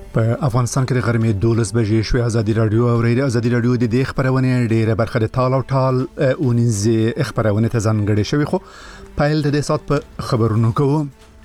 په افغانستان کې د غرمې 12 بجې شوې ازادي رادیو اوریدي ازادي رادیو د دې خبرونه ډیره برخه د ټال او ټال اونیزه خبرونه ته ځانګړې شوی خو پایل د دې سات په خبرونو کوو.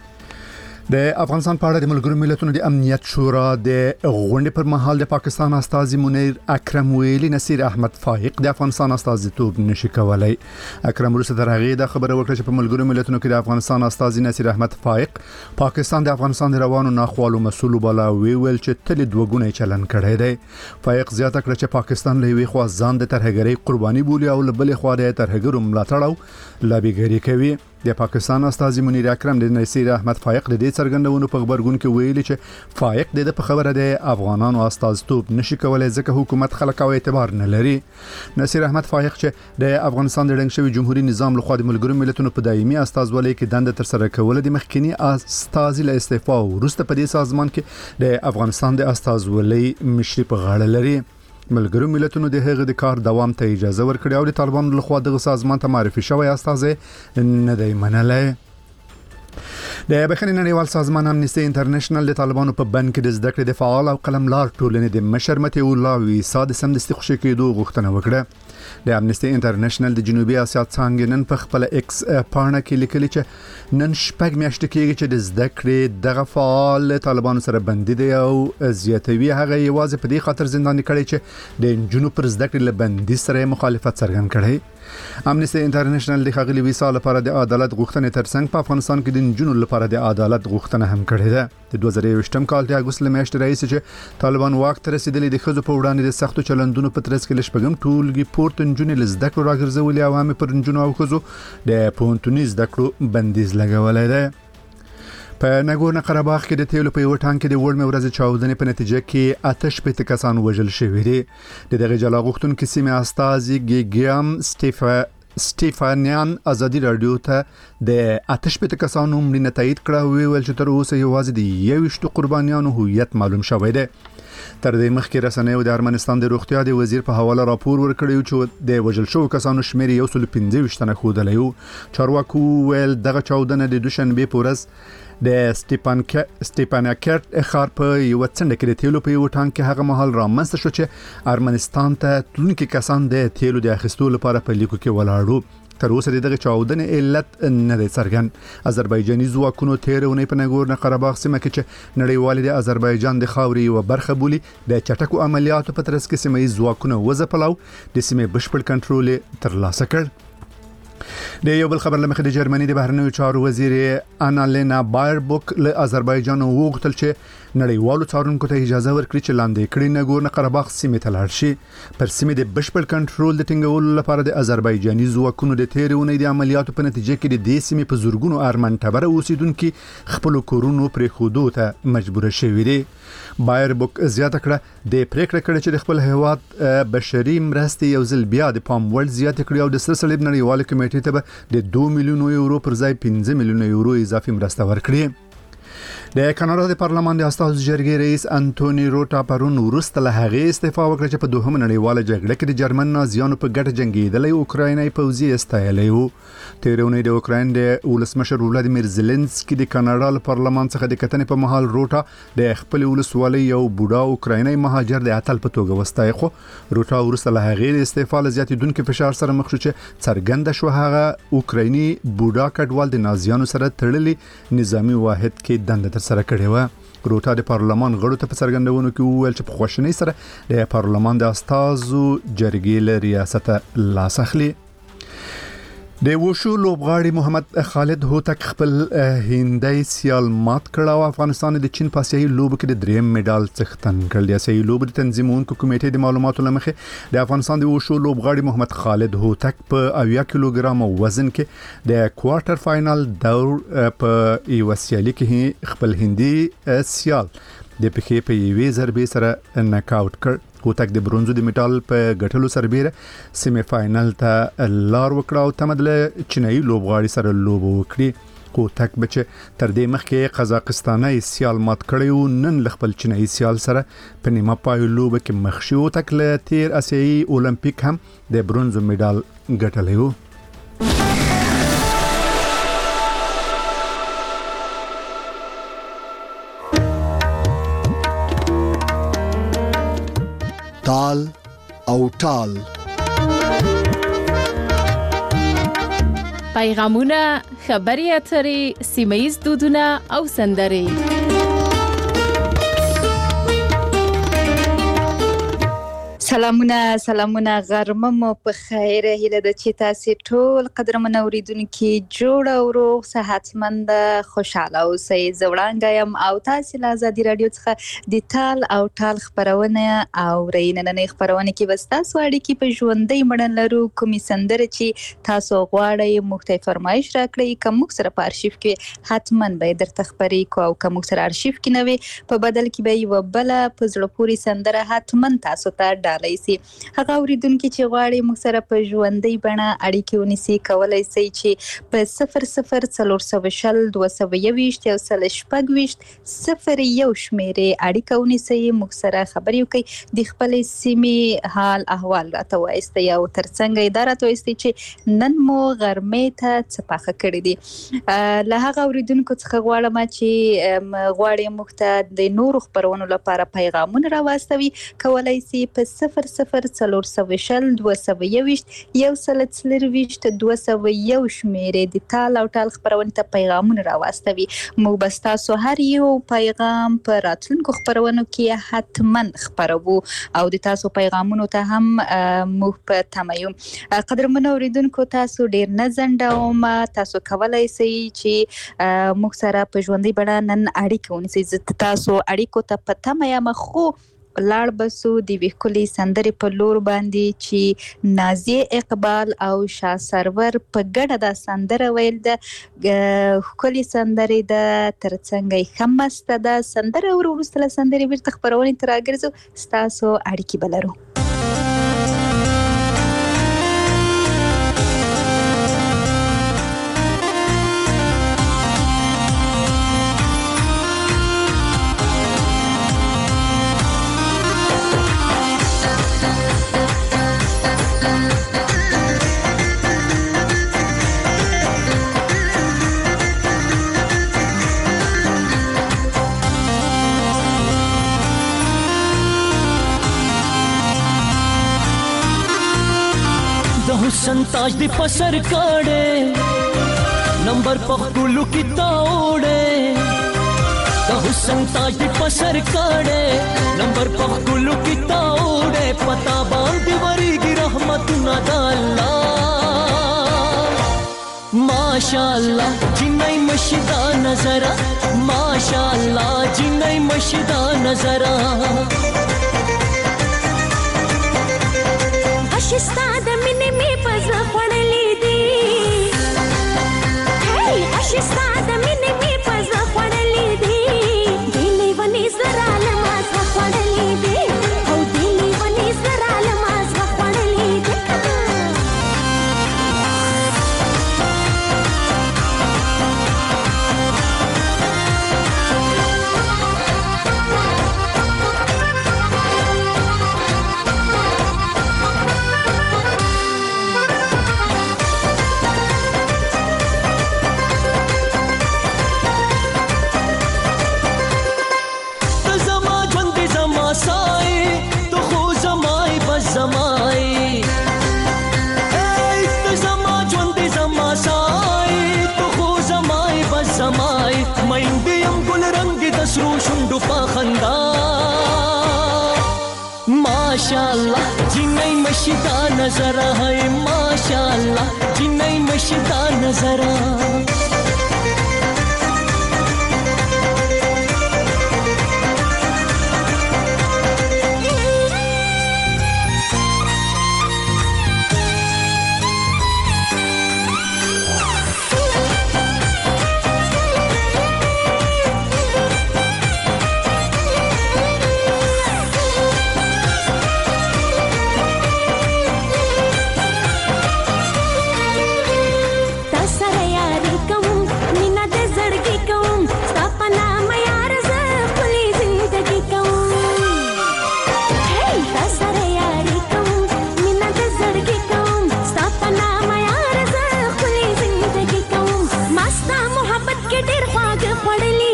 د افغانستان په اړه د ملګرو ملتونو د امنیت شورا د غونډې پر مهال د پاکستان استازي منیر اکرم ویلي نصیر احمد فائق د افغانستان استازیتوب نشي کولای. اکرم وروسته د هغې د خبره وکړه چې په ملګرو ملتونو کې د افغانستان استازي نصیر احمد فائق پاکستان د افغانستان د روانو ناخوالو مسؤل بلا ویل چې تل دوګونه چلن کړی دی. فائق زیاته کړه چې پاکستان له وی خوا ځان د ترهګرۍ قرباني بولي او له بل خوا د ترهګرو ملاتړ او لابیګری کوي. د پاکستان استازي منیر اکرم د نصیر احمد فائق د دې څرګندونو په خبرګون کې ویلي چې فائق د په خبره د افغانانو استازیتوب نشي کولای ځکه حکومت خلک او اعتبار نه لري. نصیر احمد فائق چې د افغانستان د ډنګ شوی جمهوریت نظام لخوا د ملګرو ملتونو په دایمي استازولۍ کې دنده تر سره کول د مخکنی استازي له استعفا وروسته په دې سازمان کې د افغانستان د استازولۍ مشري په غاړه لري. ملګرو ملتونو د هغه د کار دوام ته اجازه ورکړې او د طالبانو لخوا دغه سازمان ته معرفي شوی استازي نه دی منلای. د بخښنې نړیوال سازمان امنیستي انټرنیشنل د طالبانو په بند کې د زده کړې د فعال او قلمدار ټولنې د مشر متي الله ویسا د سمدستي خوشی کېدو غوښتنه وکړه. د امنیستي انټرنیشنل د جنوبي اسیا څنګه نن په خپل ایکس پاڼه کې لیکلي چې نن شپږ میاشتې کېږي چې د زده کړې دغه فعال طالبانو سره بندي دی او زیاتوي هغه یوازې په دې خاطر زنداني کړي چې د جنوب پر زده کړې له بندي سره مخالفت څرګند کړي. امنیستي انټرنیشنل د خغلی ویسا لپاره د عدالت غوښتنې ترڅنګ په افغانستان کې د جنوب لپاره د عدالت غوښتنه هم کړې ده. د 2023م کال د اگست میاشتې راځي چې طالبان واک ته رسیدلي د خزو په وړاندې د سختو چلندونو په ترڅ کې لشپګم ټولګي پورته جنونې لزده کړو راګرځولې او هم پر جنونو او خزو د پونتونی زده کړو بندیز لګولای دی. په ناګورنو قرهباغ کې د تیلو په یو ټانک کې د وړمې ورځې چاودنې په نتیجه کې آتش په کسان وژل شوی دي. د دغه جلا غوښتونکو سیمه استازي ګیګام سټیفانیان ازادي رادیو ته د آتش په کسانو مړینه تایید کړه او ویل چې تر اوسه یوازې د 21 قربانیانو هویت معلوم شوی دی. تر دې مخکې رسنیو د ارمنستان د روغتیا د وزیر په حواله راپور ورکړی چې د وژل شوو کسانو شمیر 115 تنه ښودلی. چارواکو ویل دغه چاودنه د دوشنبه په ورځ د سټیپاناکرت ښار په یو څنډه کې د تیلو په یو ټانک کې هغه مهال رامنځته شو چې ارمنستان ته تلونکي کسان د تیلو د اخیستلو لپاره په لیکو کې ولاړو. تر اوسه دغه چاودنې علت نه دی څرګند. آذربایجاني ځواکونو تیرونه په ناګورنو قرهباغ سیمه کې چې نړیوال د آذربایجان د خاورې یو برخه بولی د چټکو عملیاتو په ترڅ کې سیمه ځواکونه وځپلو د سیمه بشپړ کنټرول ترلاسه کړ. د یو بل خبر لمخې د جرمني د بهرنیو چارو وزیر انالینا بایربوک له آذربایجان وغوښتل چې نړیوالو څارونکو ته اجازه ورکړي چې لاندې کړي ناګورنو قرهباغ سیمه ته لاړ شي. پر سیمه د بشپړ کنټرول د ټینګولو لپاره د آذربایجاني ځواکونو د تیرونې د عملیاتو په نتیجه کې د دې سیمه په زورګونو ارمن ټبره اوسیدونکو خپل کورونو پرې خودو ته مجبور شوي دي. بایربوک زیاته کړه د پریکړه کړې چې د خپل هیواد بشري مرستې یو ځل بیا د پام وړ زیات کړي او د سر صلیب نړیوال کمیټې ته د 2 میلیون یورو پر ځای 15 میلیون یورو اضافي مرسته ورکړي. د کاناډا د پارلمان د استازو جرګې رئیس انټونی روټا پرون وروسته له هغې استعفا وکړه چې په دوهمه نړیواله جګړه کې د جرمن نازیانو په ګټه جنگیدلی اوکرایني پوځي استایلی وو. تیرونی د اوکراین د ولسمشر ولادیمیر زيلنسکي د کاناډا له پارلمان څخه د کتنې په محل روټا د خپل ولسوالۍ یو بوډا اوکرایني مهاجر د اتل په توګه وستای. خو روټا وروسته له هغې د استعفا له زیاتیدونکو فشار سره مخ شو چې څرګنده شو هغه اوکرایني بوډا کډوال د نازیانو سره تړلي نظامی واحد کې دنده سره کړې و. روټا د پارلمان غړو ته په څرګندونو کې وویل چې په خوشنۍ سره د پارلمان د استازو جرګې له ریاست لاس اخلي. د وشو لوبغاړي محمد خالد هوتک خپل هندۍ سیال مات کړ او افغانستان د چین په آسیایي لوبو کې د دریم میډال څښتن کړ. د آسیایي لوبو د تنظیمونکو کمیټې د معلوماتو لمخې د افغانستان د وشو لوبغاړي محمد خالد هوتک په 80 کیلوګرام وزن کې د کوارټر فائنل دور په یو سیالي کې خپل هندي سیال د پخې په یوې ضربې سره ناکاوټ کړ. هوتک د برونزو د میډال په ګټلو سربېره سیمه فائنل ته لار وکړه او تمدله چینایي لوبغاړي سره لوب وکړي. هوتک بچ تر دې مخکې قزاقستاني سیال مات کړی او نن خپل چینایي سیال سره په نیمه پای لوب کې مخ شو. هوتک له تیر آسیایي اولمپیک هم د برونزو میډال ګټلی و. تال او ټال. پیغامونه، خبري اترې، سیمه‌ییز دودونه او سندرې. سلامونه غرمه مو په خیر. هیله ده چې تاسو ټول قدرمن اوریدونکو جوړ او روغ صحتمند خوشاله اوسئ. زوړانګه يم او تاسو له آزادي رادیو څخه د تال او ټال خبرونه او ریننه خبرونه کې بس تاسو اړیکې په ژوندۍ مړن لرو. کومې سندره چې تاسو غواړئ موږ ته فرمایش راکړئ. کوم موږ سره په ارشیف کې حتما به درته خبرې کو او کوم موږ سره ارشیف کې نه وي په بدل کې به یو بل په زړه پوري سندره حتما تاسو ته ډالۍ سي. هغه اوریدونکو چې غواړي موږ سره په ژوندۍ بڼه اړیکې ونیسي کولای شي چې په 0040 222 یو سل شپږ 01 شمیرې اړیکه ونیسي. موږ سره خبرې وکړي د خپل سیمې حال احوال راته وایستي او ترڅنګ اداره ته وایستي چې نن مو غرمې ته څه پخه کړی دي. له هغه اوریدونکو څخه غواړم چې غواړي موږ ته د نورو خبرونو لپاره پیغامونه راوستوي. کولای شي په 0040 222 یو سل 222 شمیرې د تال او ټال خبرونه ته پیغامونه راوستوي. موږ بس تاسو هر یو پیغام په راتلونکو خبرونو کې حتما خبرو او د تاسو پیغامونو ته هم موږ په تمه یو. قدرمن اوریدونکو تاسو ډیر نه ځنډوم. تاسو کولای شئ چې موږ سره په ژوندۍ بڼه نن اړیکه ونیسئ. تاسو اړیکو ته په تمه یم. خو لاړ بسو د وکولي سندرې په لور باندې چې نازیه اقبال او شاه سرور په ګډه د سندره ویل د وکولي سندرې د ترڅنګ خمسته د سندره ورسته سندرې ورته خبرونه تراګرځو تاسو اړیکې بلرو. حسن تاج دی پسر کاڑے نمبر پختولو کی تاوڑے دا حسن تاج دی پسر کاڑے نمبر پختولو کی تاوڑے پتا باندی وری گی رحمت ندا اللہ ماشاءاللہ جنائی مشدہ نظرہ ماشاءاللہ جنائی مشدہ نظرہ اشستا د مینې می پزړه خړلې دي. هی اشستا د مینې می پزړه خړلې دي. دلی ونی زرا لماز خړلې دي او دلی ونی زرا لماز خړلې دي. माशाअल्लाह जिन्नई मशीदा नजरा है माशाअल्लाह जिन्नई मशीदा नजरा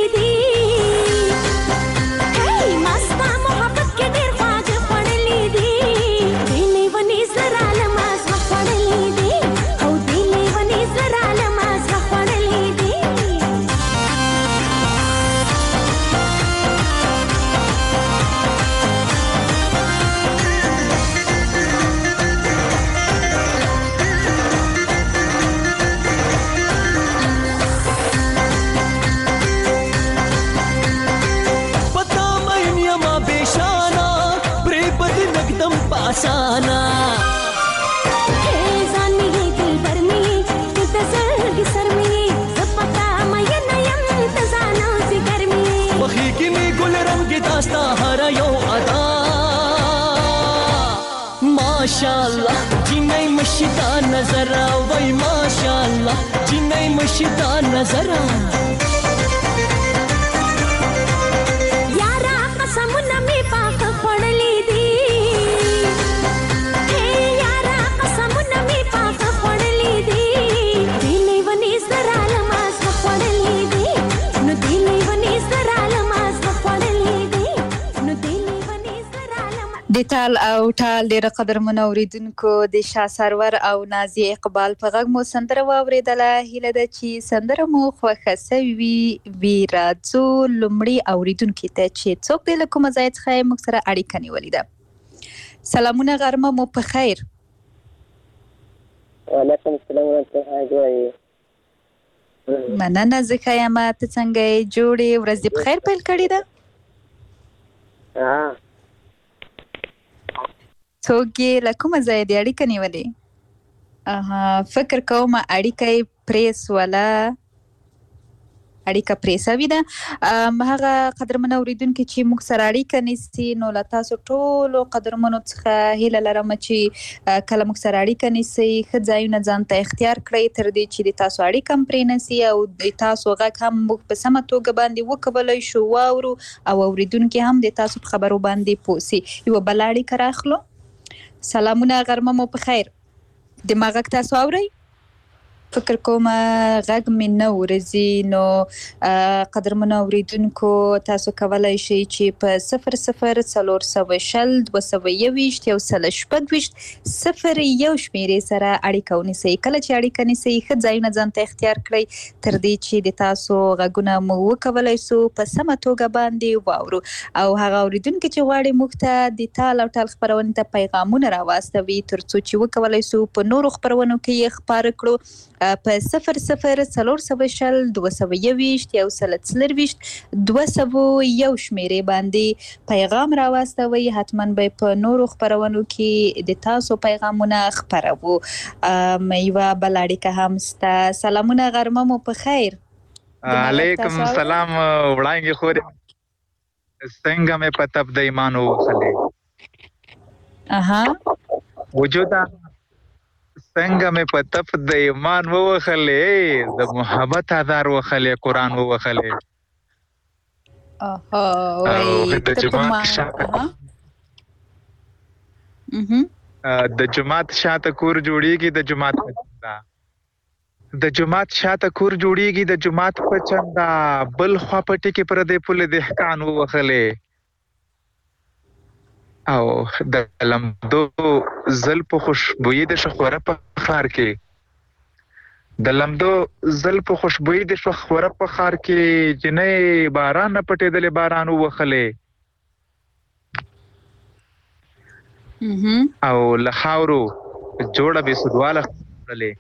ली दी माशाल्लाह जिनै मशीदा नजरा वै माशाल्लाह जिनै मशीदा नजरा यारा कसमना मी पाक पडली दी हे यारा कसमना मी पाक पडली दी दिलै वनी सराल मास पडली दी नु दिलै वनी सराल मास पडली दी नु दिलै वनी सराल د ټال او ټال ډېر قدرمنو اوریدونکو د شاه سرور او نازیه اقبال په غږ مو سندره واورېدله. هیله ده چې سندره مو خوښه سوي وي. راځو لومړي اوریدونکي ته چې څوک دی له کومه ځای څخه یې موږ سره اړیکه نیولې ده. سلامونه غرمه مو په خیر. وعلیکم السلام ورحمة الله. مننه زه ښه یم. ته څنګه یې؟ جوړې ورځ دې په خیر پیل کړې ده؟ څوک یې له کومه ځایه دې اړیکه نیولې؟ فکر کوم اړیکه یې پرېسوله، اړیکه پرې سوې ده. هغه قدرمنو اوریدونکي چې موږ سره اړیکه نیسي نو له تاسو ټولو قدرمنو څخه هیله لرم چې کله موږ سره اړیکه نیسئ ښه ځایونه ځان ته اختیار کړئ تر دې چې د تاسو اړیکه هم پرې نسي او د تاسو غږ هم موږ په سمه توګه باندې وکولی شو واورو او اوریدونکي هم د تاسو په خبرو باندې پوه سي. یوه بله اړیکه راخلو. سلامونه غرمه مو په خیر. د ما غږ تاسو اورئ؟ فکر کوم غږ مې نه ورځي. نو قدرمنو اوریدونکو تاسو کولی شئ چې په 004020 221 126 01 شمیرې سره اړیکه ونیسئ. کله چې اړیکه نیسئ ښه ځایونه ځان ته اختیار کړئ تر دې چې د تاسو غږونه مو وکولی سو په سمه توګه باندې واورو. او هغه اوریدونکي چې غواړي موږ ته د ټال او ټال خپرونې ته پیغامونه راواستوي تر څو چې وکولی سو په نورو خپرونو کې یې خپاره کړو په 004020 221 201 شمیرې باندې پیغام راواستوي. حتما به په نورو خپرونو کې د تاسو پیغامونه خپروو. یوه بله اړیکه هم سته. سلامونه غرمه مو په خیر. علیکم السلام وړانګې خورې څنګه مې په تپ د ایمان ووخلې وجوده څنګه مې په تپ د ایمان ووخلې د محبت آذار وخلې قرآن ووخلې د جماعت شاته کور جوړیږي د جماعت د جماعت شاته کور جوړیږي د جماعت په چندا بل خوا پټي کې پر دې پل د احکان ووخلې او د لمدو زل په خوشبوئی د شخوره په خار کې د لمدو زل په خوشبوئی د شخوره په خار کې جنې باران نه پټېدلې باران ووخلې او لخاورو جوړه به سدواله خلې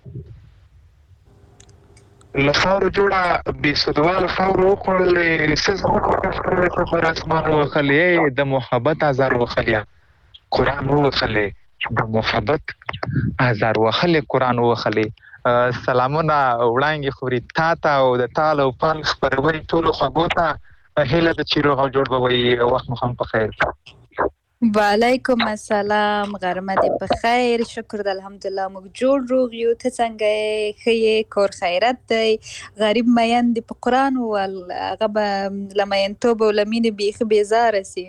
لخاورو جوړه به سدواله خاورو خلې سز په پر اسمان وخلې د محبت آزار وخلې قرآن وخلې د محبت آزار وخلې قرآن وخلې. سلامونه وړانګې خوري تا ته او د ټال او ټال خپروي ټولو خوږو ته هیله ده چې روغ او جوړ به وي. وخت مو هم په خیر. وعلیکم السلام. غرمه دې په خیر. شکر د الحمدلله موږ جوړ روغ یو. ته څنګه یې؟ ښه یې؟ کور خیرت دی؟ غریب مین دې په قرآن وویل هغه به له مینتوب او له مینې بیخي بیزاره سي.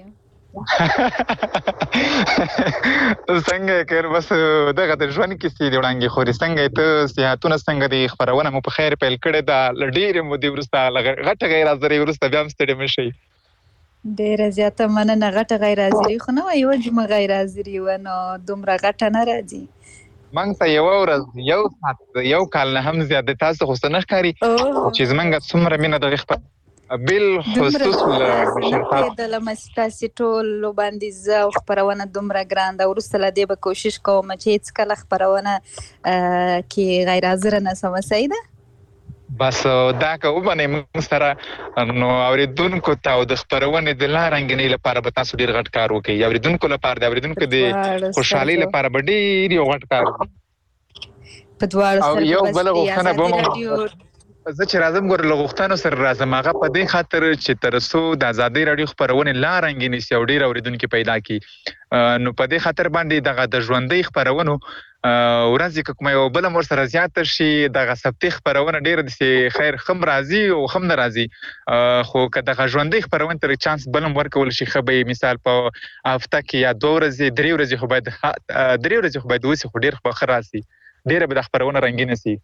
څنګه کړ بس دغه د ژوند کیسې دی وړانګې خوري. څنګه ته صحتونه څنګه دی؟ خبرونه مو په خیر پیل کړې ده ډېرې مودې وروسته غټه غیر حاضرۍ وروسته بیا هم ستړي مه شئ. ډېره زیاته مننه. غټه غیر حاضري خو نه وه یوه جمعه غیر حاضري وه نو دومره غټه نه راځي. موږ ته یوه ورځ یو ساعت یو کال نه هم زیات دی. تاسو خو څه نه ښکاري چې زموږ څومره مینه دغې بالخصوص دلم ستاسې ټولو باندې زه او خپرونه دومره ګران ده. وروسته له دې به کوشش کوم چې هېڅکله خپرونه کې غیر حاضره نه سمه. صحیح ده؟ بس دا که ومنئ موږ سره نو اورېدونکو ته او د خپرونې د لا رنګینۍ لپاره به تاسو ډېر غټ کار وکړئ. اورېدونکو لپاره د اورېدونکو د خوشحالۍ لپاره به ډېر یو غټ کار وکړئ. په دواړو او یو بله غوښتنه به زه چې راځم ګوره له غوښتنو سره راځم هغه په دې خاطر چې تر څو د ازادۍ راډیو خپرونې لا رنګینې سي او ډېر اورېدونکي پیدا کړي نو په دې خاطر باندې دغه د ژوندۍ خبرونو ورځې که کومه یو بله مور سره زیاته شي دغه سبتي خپرونه ډېره داسې خیر هم راځي او هم نه راځي خو که دغه ژوندۍ خپرونې ته چانس بل هم ورکول شي ښه به یې مثال په هفته کې یا 2 ورځې 3 ورځې خو باید 3 ورځې خو باید وسي خو ډېر به ښه راسي ډېره به د خپرونه رنګینه سي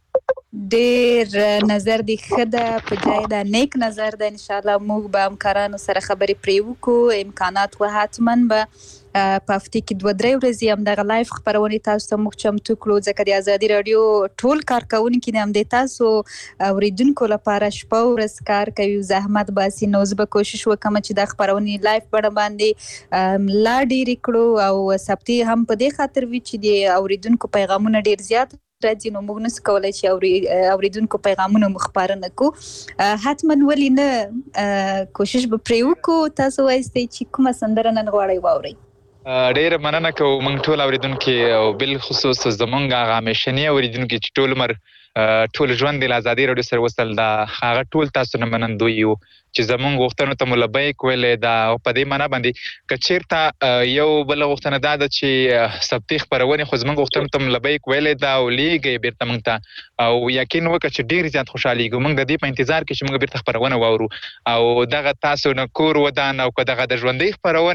ډېر نظر دی ښه ده په جای ده نیک نظر ده انشاءالله موږ به همکارانو سره خبرې پرې وکړو امکانات و حتما به په هفته کې 2-3 ورځې همدغه لایف خپرونې تاسو ته موږ چمتو کړو ځکه د ازادي راډیو ټول کارکوونکي د همدې تاسو اورېدونکو لپاره شپه ورځ کار کوي زحمت باسي نو زه به کوشش وکړم چې دا خپرونې لایف بڼه باندې لا ډېرې کړو او سبتي هم په دې خاطر وي چې د اورېدونکو پیغامونه ډېر زیات راځي نو موږ نسو کولی چې اورېدونکو پیغامونه مو خپاره نه کړو حتما ولې نه کوشش به پرې وکړو تاسو وایستئ چې کومه سندره نن غواړئ واورئ ډېره مننه کوو موږ ټول اورېدونکي او بالخصوص زموږ هغه همیشني اورېدونکي چې ټول عمر ټول ژوند د ازادي راډیو سره وصل ده هغه ټول تاسو نه منندوی یو چې زموږ غوښتنو ته مو لبیک ویلې ده او په دې معنا باندې که چېرته یو بله غوښتنه دا ده چې سبتي خپرونې خو زموږ غوښتنو ته مو لبیک ویلې ده او لیږئ بېرته موږ ته او یقین وکړه چې ډېر زیات خوشحالېږو موږ د دې په انتظار کې چې موږ بېرته خپرونه واورو او دغه تاسو نه کور ودان او که دغه د ژوندۍ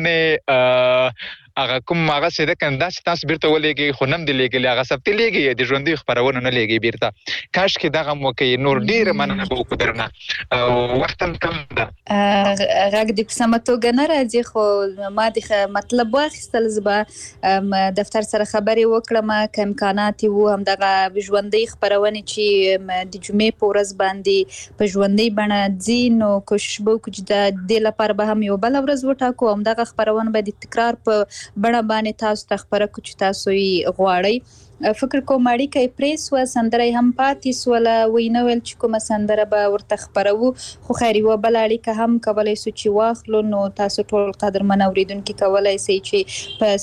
خپرونې هغه کوم هغه څه ده کنه داسې تاسو بیرته ولېږئ خو نه هم دې لېږلي هغه سبتي لېږئ د ژوندۍ خپرونه نه لېږئ بیرته کاشکې دغه هم وکړئ نور ډېره مننه به وکړو درنه او وخت هم کم ده غږ دې په سمه توګه نه راځي خو ما د مطلب واخیستل زه به دفتر سره خبرې وکړم که امکانات وو همدغه ژوندۍ خپرونې چې د جمعې په ورځ باندې په ژوندۍ بڼه ځي نو کوشش به وکړو چې د دې لپاره به هم یو بله ورځ وټاکو همدغه خپرونه به د تکرار په بڼه باندې تاسو ته خپره کړو چې تاسو یې غواړئ فکر کوم اړیکه یې پرې سوه سندره یې هم پاتې سوله وی نه ویل چې کومه سندره به ورته خپروو خو خیر یوه بله اړیکه هم کولی سو چې واخلو نو تاسو ټول قدرمن اورېدونکي کولی سئ چې په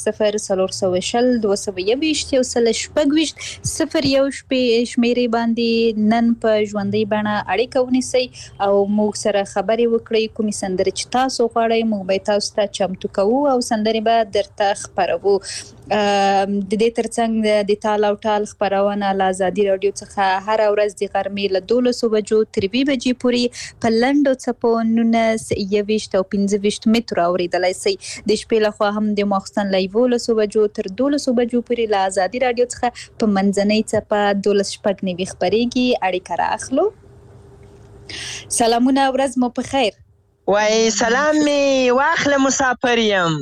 00 420 221 126 01 شمېرې باندې نن په ژوندۍ بڼه اړیکه ونیسئ او موږ سره خبرې وکړئ کومې سندرې چې تاسو غواړئ موږ به یې تاسو ته چمتو کوو او سندرې به درته خپروو د دې ترڅنګ د تال او ټال خپرونه له ازادي راډیو څخه هره ورځ د غرمې له 12 بجو تر 2 بجې پورې په لنډو څپو 19 21 او 25 مترو اورېدلی سئ د شپې لخوا هم د ماخوستن له 11 بجو تر 12 بجو پورې له ازادي راډیو څخه په منځنۍ څپه 12:09 خپرېږي اړیکه رااخلو سلامونه ورځ مو په خیر وای سلام می واخله مسافر یم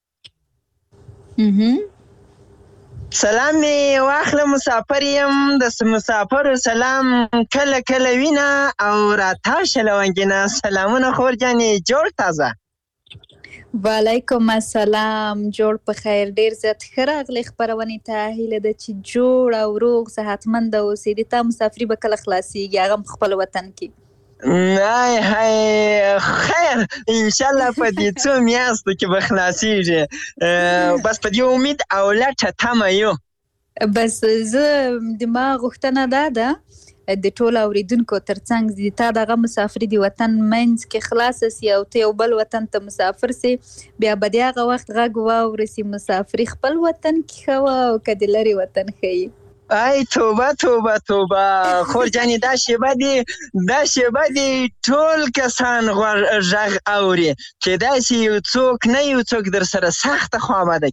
سلام می واخله مسافر یم د مسافرو سلام کله کله وینه او راتاشه لونګینه سلامونه خور جانې جوړ تازه وعلیکم السلام جوړ په خیر ډیر زیات ښه راغلی خپرونې ته هیله ده چې جوړ او روغ صحتمند اوسې د تا مسافري به کله خلاصیږي هغه هم خپل وطن کې نه هی خیر انشالله په دې څو میاشتو کې به خلاصیږي بس په دې امید او لټه تمه یو بس زه د ما غوښتنه دا ده د ټولو اوریدونکو ترڅنګ د تا دغه مسافري د وطن منځ کې خلاصه سي او ته یو بل وطن ته مسافر سي بیا به د هغه وخت غږ واورسي مسافري خپل وطن کې ښه وه او که د لرې وطن ښه ای توبه توبه توبه خور جانې دا شیبه دی ټول کسان غږ اوري کیدای شي یو څوک نه یو څوک در سره سخته خوابده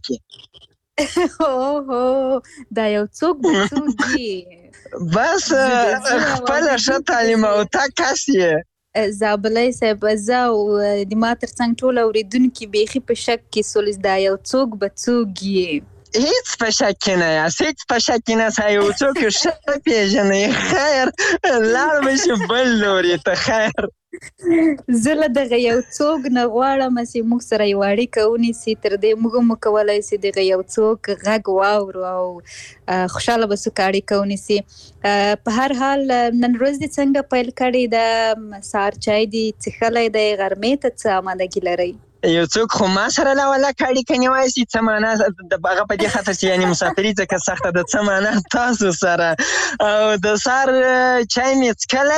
کې دا یو څوک به څوک وي بس خپله ښه تعلیم او تا کس یې زابلی صاحب زه او د ما ترڅنګ ټول اورېدونکي بیخي په شک کې سولس دا یو څوک به څوک یې هیڅ په شک کې نه یاست هیڅ په شک کې نه یو څوک ښه پېژنئ خیر لاړ به شي بل لوري ته خیر زه له دغه یو څوک نه غواړم چې موږ سره یو اړیکه ونیسي تر دې موږ هم وکولی سي دغه یو څوک غږ واورو او خوشحاله به څوک اړیکه ونیسي په هر حال نن ورځ دې څنګه پیل کړې ده سهار چای دې څښلی دی غرمې ته څه آمادګي لرئ یو څوک خو ما سره له ولکه اړیکه نیوی سي څه معنا هغه په دې خاطر چې یعنې مسافري ځکه سخته ده څه معنا تاسو سره او د سهار چای مې څښلی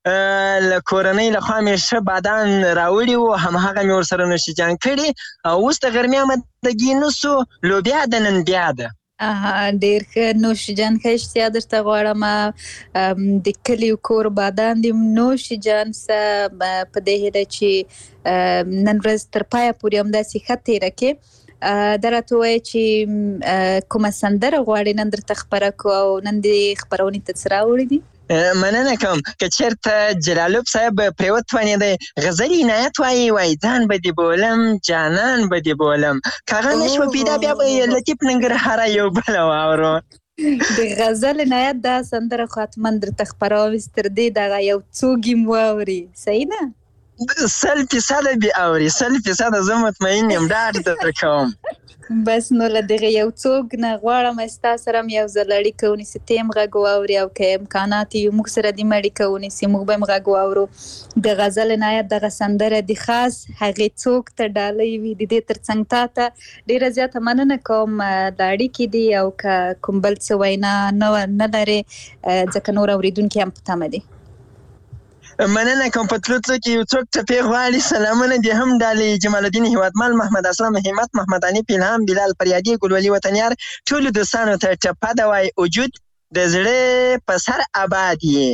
له کورنۍ لخوا مې ښه بادام راوړي وو، همهغه مې ورسره نوشیجان کړي او اوس د غرمې آمادګي نسو، لوبیا د نن بیا ده. ډېر ښه نوشیجان ښه اشتیا درته غواړم. د کلي کور بادام دې نوشیجان سه په دې هیله چې نن ورځ تر پایه پورې همداسې ښه تېره کړې. دا راته ووایه چې کومه سندره غواړې نن درته خپره کړو او نن دې خپرونې ته څه راوړي دي؟ مننه کوم. که چېرته جلالوب صاحب پرې وتوانېدی غزل عنایت وایي ځان به دې بولم جانان به دې بولم، که هغه نه شوه پیدا بیا به لطیف ننګرهاره یو بله واورو. د غزل عنایت دا سندره خو حتما درته خپروم، تر دې دغه یو څو ګیم واوري، صحیح ده؟ 100% به اوري، 100% زه مطمئن یم، ډاډ درکوم. بس نو له دغه یو څوک نه غواړم ستا سره هم یو ځل اړیکه ونیسي، ته هم غږ واوري او که امکانات وي موږ سره دې هم اړیکه ونیسي، موږ به هم غږ واورو. د غزل عنایت دغه سندره د خاص هغې څوک ته ډالۍ وي د دې تر څنګ تا ته ډېره زیاته مننه کوم د اړیکې دي، او که کوم بل څه وینا نه لرې ځکه نور اورېدونکي هم په تمه دي. مننه کوم. په تلو څو کې یو څوک ټپې غواړي سلامونه دې هم ډالۍ. جمال الدین هیوادمل، محمد اسلام همت، محمد انیف الهام، بلال فریادي، ګلولي وطنیار، ټولو دوستانو ته ټپه ده وایي وجود د زړه په سر آباد یې،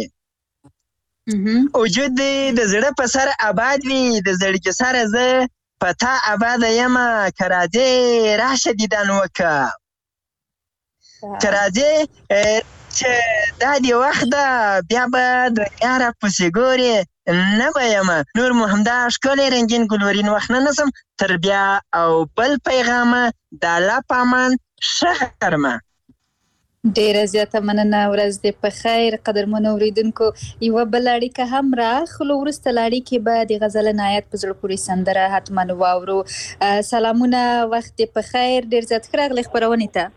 وجود دې د زړه په سر آباد وي، د زړګي سره زه په تا آباده یمه، که راځې راشه دیدن وکړه، که راځې چې دا دې وخت ده بیا به دنیا را پسې ګورې نه به یمه، نور مو همدا ښکلی رنګین ګلورین وخت نه نسم، تر بیا او بل پیغامه د الله په امان ښه غرمه. ډېره زیاته مننه، ورځ دې په خیر. قدرمنو اورېدونکو یوه بله اړیکه هم راخلو، وروسته له اړیکې به د غزل عنایت په زړه پورې سندره حتما واورو. سلامونه، وخت دې په خیر، ډېر زیات ښه راغلی خپرونې ته.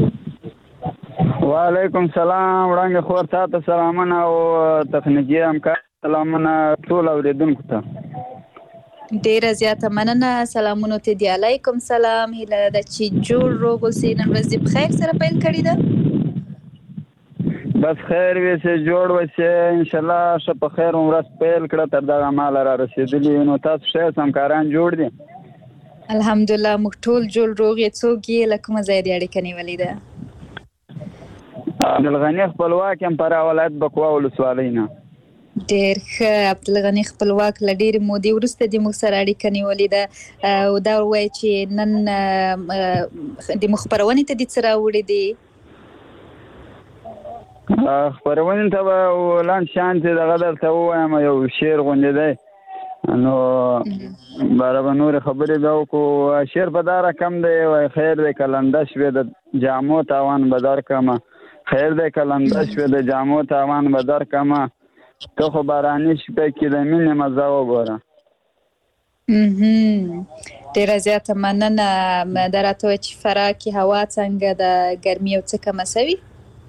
وعلیکم سلام، وړانګې خور تا ته سلامونه او تخنیکي همکار سلامونه ټول اورېدونکو ته. ډېره زیاته مننه، سلامونو ته دې علیکم سلام. هیله ده چې جوړ روغ اوسې، نن ورځ دې په خیر سره پیل کړې ده؟ بس خیر ویسې جوړ وسې انشاءالله ښه په خیر ورځ پیل کړه، تر دغه ماله را رسېدلي. نو تاسو ښه یاست، همکاران جوړ دي؟ الحمدلله موږ ټول جوړ روغ یې. څوک یې له کومه ځایه دې اړیکه نیولې ده؟ عبدالغني خپلواک یم، فراه ولایت بکوا ولسوالۍ نه. ډېر ښه عبدالغني خپلواک، له ډېرې مودې وروسته دې موږ سره اړیکه نیولې ده، او دا ووایه چې نن د موږ خپرونې ته دې څه راوړي دي؟ خپرونې ته به لنډ شانتې دغه درته ووایم، یو شعر غوندې دی، نو باره به نورې خبرې بیا وکړو. شعر په دا رقم دی، وایي خیر دی که لنده شوې د جامو تاوان به درکړمه، خیر دی که لنده شوې د جامو تاوان به درکړمه، ته خو باراني شپې کې د مینې مزه وګوره. ډېره زیاته مننه. دا راته وایه چې فراه کې هوا څنګه ده، ګرمي یو څه کمه سوي؟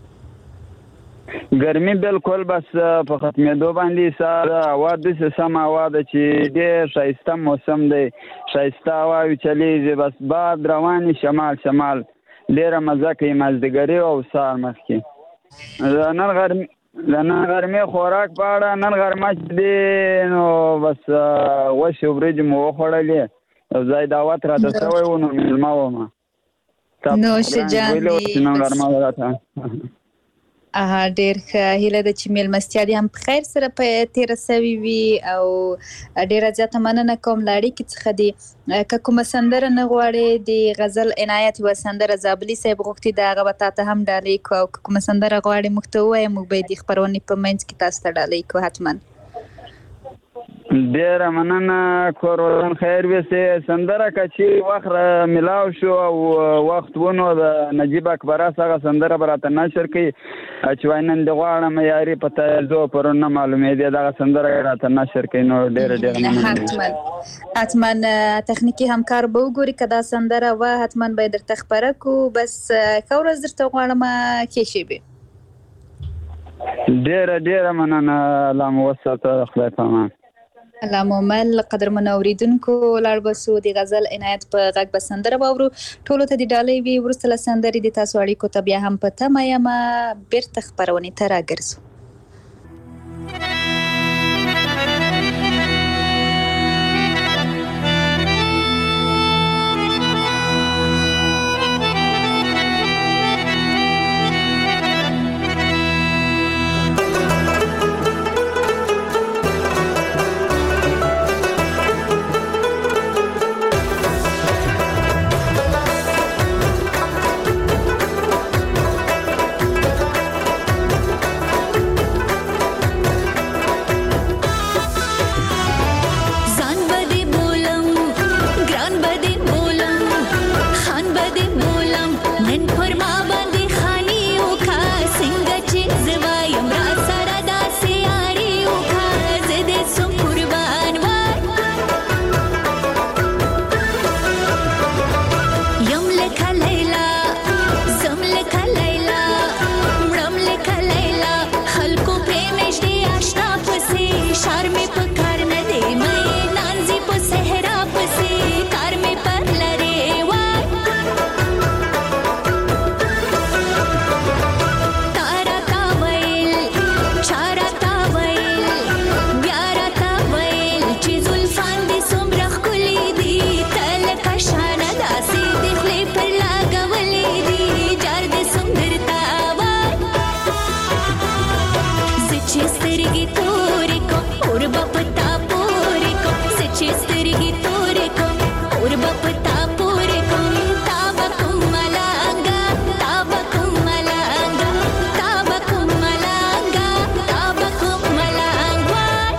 ګرمي بالکل بس په ختمېدو باندې ساره، هوا داسې سمه هوا ده چې ډېر ښایسته موسم دی، ښایسته هواوې چلیږي، بس باد روانې شمال شمال، ډېره مزه کوي مازدیګري او سهار مخکې. د نن غرمې خوراک په اړه، نن غرمه چې دی نو بس غوښې وریجې مو وخوړلې، یو ځای دعوت راته شوی و نو مېلمه ومه. نوشجان دي. نن غرمه راته ډېر ښه، هیله ده چې مېلمستیا دې هم په خیر سره تېره سوې وي، او ډېره زیاته مننه کوم له اړیکې څخه دي. که کومه سندره نه غواړې، د غزل عنایت یوه سندره زابلي صاحب غوښتي ده، هغه به تا ته هم ډالۍ کړو، او که کومه سندره غواړې موږ ته ووایه، موږ به یې د خپرونې په منځ کې تاسو ته ډالۍ کړو حتما. ډېره مننه، کور وطن خیر ویسې. سندره که چې وخت ملاو شو او وخت ونو، د نجیب اکبره هغه سندره به راته نشر کوي چې وایي نن دې غواړم یاري په تیزو پرون نه معلومېدې، دغه سندره راته نشر کوي. نو ډېره مننه. حتما تخنیکي همکار به وګوري، که دا سندره وه حتما به یې درته خپره کړو. بس ښه ورځ درته غواړم، ښې شېبې. ډېره مننه، الله مو وساته، خدای په امان. الله مومل. قدرمنو اورېدونکو لاړ به سو د غزل عنایت په غږ به سندره واورو، ټولو ته دې ډالۍ وي. وروسته له سندرې د تاسو اړیکو ته بیا هم په تمه یمه، بېرته خپرونې ته راګرځو. سترګې تورې کوم اور به په تا پورې کوم زه چې سترګې تورې کوم اور به په تا پورې کوم تا به کوم ملنګه تا به کوم ملنګه تا به کوم ملنګه تا به کوم ملنګ وای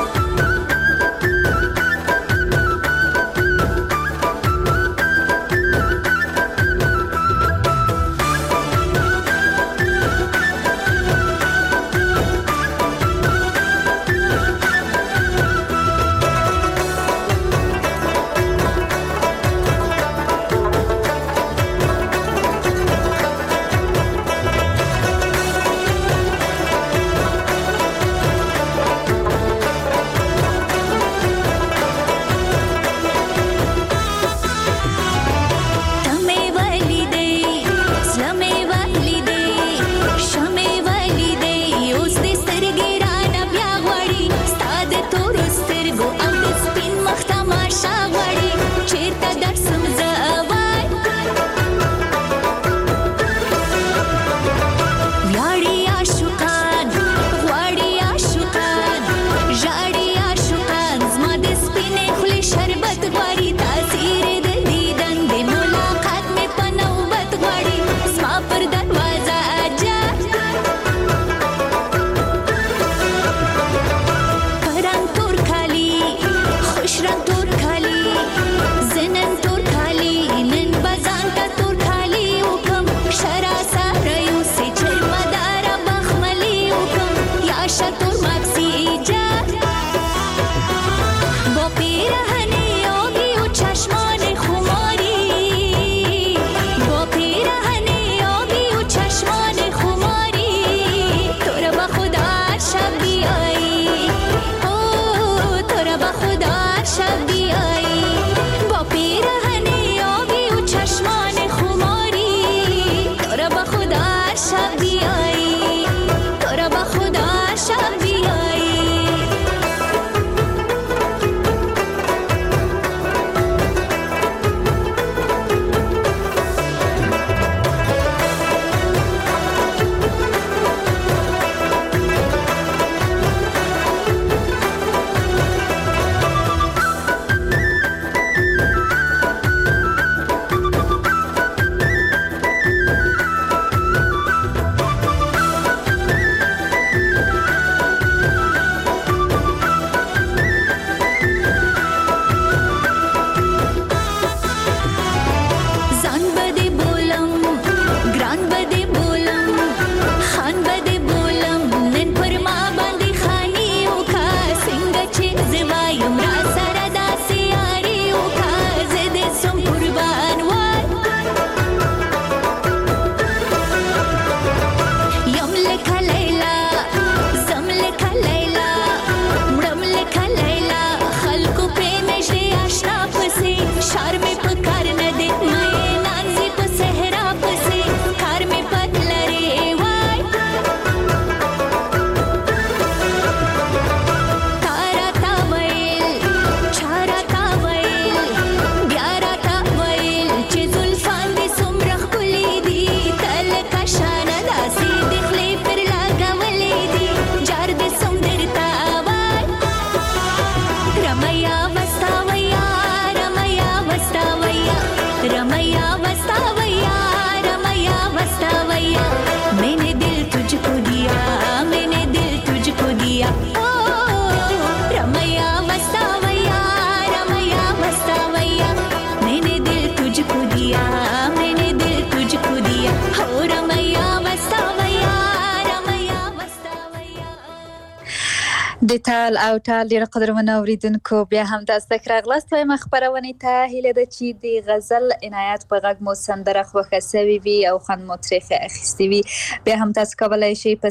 د تال او تال ډیر قدرمن اوریدونکو بیا هم تاسو ته راغلاست وایم خبرونه ته هیله ده چې د غزل عنایت په غږ مو سندره خوښه سوي وي او خوند مو ترې اخیستی وي بیا هم تاسو کولی شئ په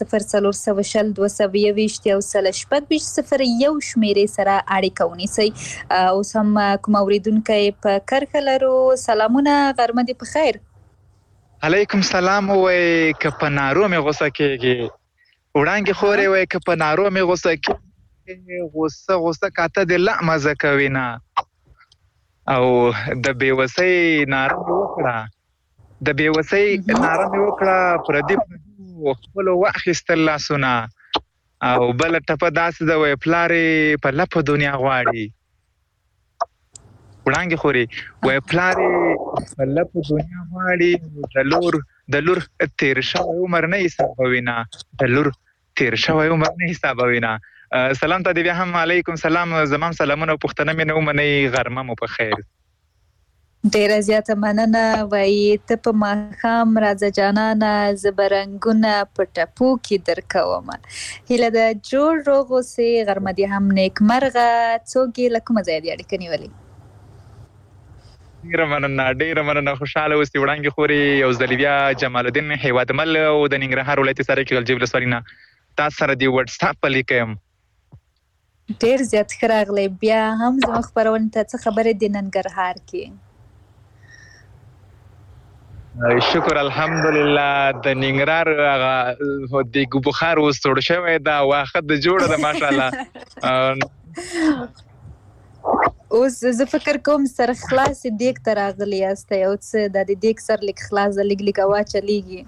0040 222 او 0 شمیرې سره اړیکه ونیسئ. اوس هم کوم اوریدونکو په کرخه لرو. سلامونه، غرمه دې په خیر. علیکم سلام. وای که په نارو مې غوسه کېږي وړانګې خورې وای که په نارو مې غوسه کېږي غوسه کاته د لا مزه کوي نه او د بېوسۍ ناره مې وکړه د بېوسۍ ناره مې وکړه پردي خپلو واخیستل لاسونه او بل ټپه داسې ده وای پلارې په لپه دنیا غواړي وړانګې خوري وای پلارې په لپه دنیا غواړي د لور تیر شوی عمر نه حسابوینه د لور تیر شوی عمر نه حسابوینه. سلام ته دی بیا هم علیکم سلام زمام سلامونه او پښتنه مې نه ومنئ غرمه مو په خیر. ډیره زیاته مننه. وایي ته په ماښام راځه جانانه زه به رنګونه په ټپو کې درکومه. هیله ده جوړ روغ اوسې غرمه دې هم نیکمرغه. څوک یې له کومه ځایه دې اړیکه نیولې؟ ډیره مننه خوشحاله اوسې وړانګې خوري. یو ځل بیا جمال الدین هیوادمل او د ننګرهار ولایت سرای کې غلجی ولسوالۍ نه تاسو سره د واتساپ په لیکه یم. ډیر زیات ښه راغلی. بیا هم زموږ خپرونې ته څه خبرې د ننګرهار کې؟ شکر الحمدلله. د ننګرهار هغه د بخار اوس توړ شوی دا واخه د جوړه ده ماشاءالله. اوس زه فکر کوم سر خلاص دیګ ته راغلی یاستئ او څه د دیګ سر لیک خلاص لیک واچلیږي.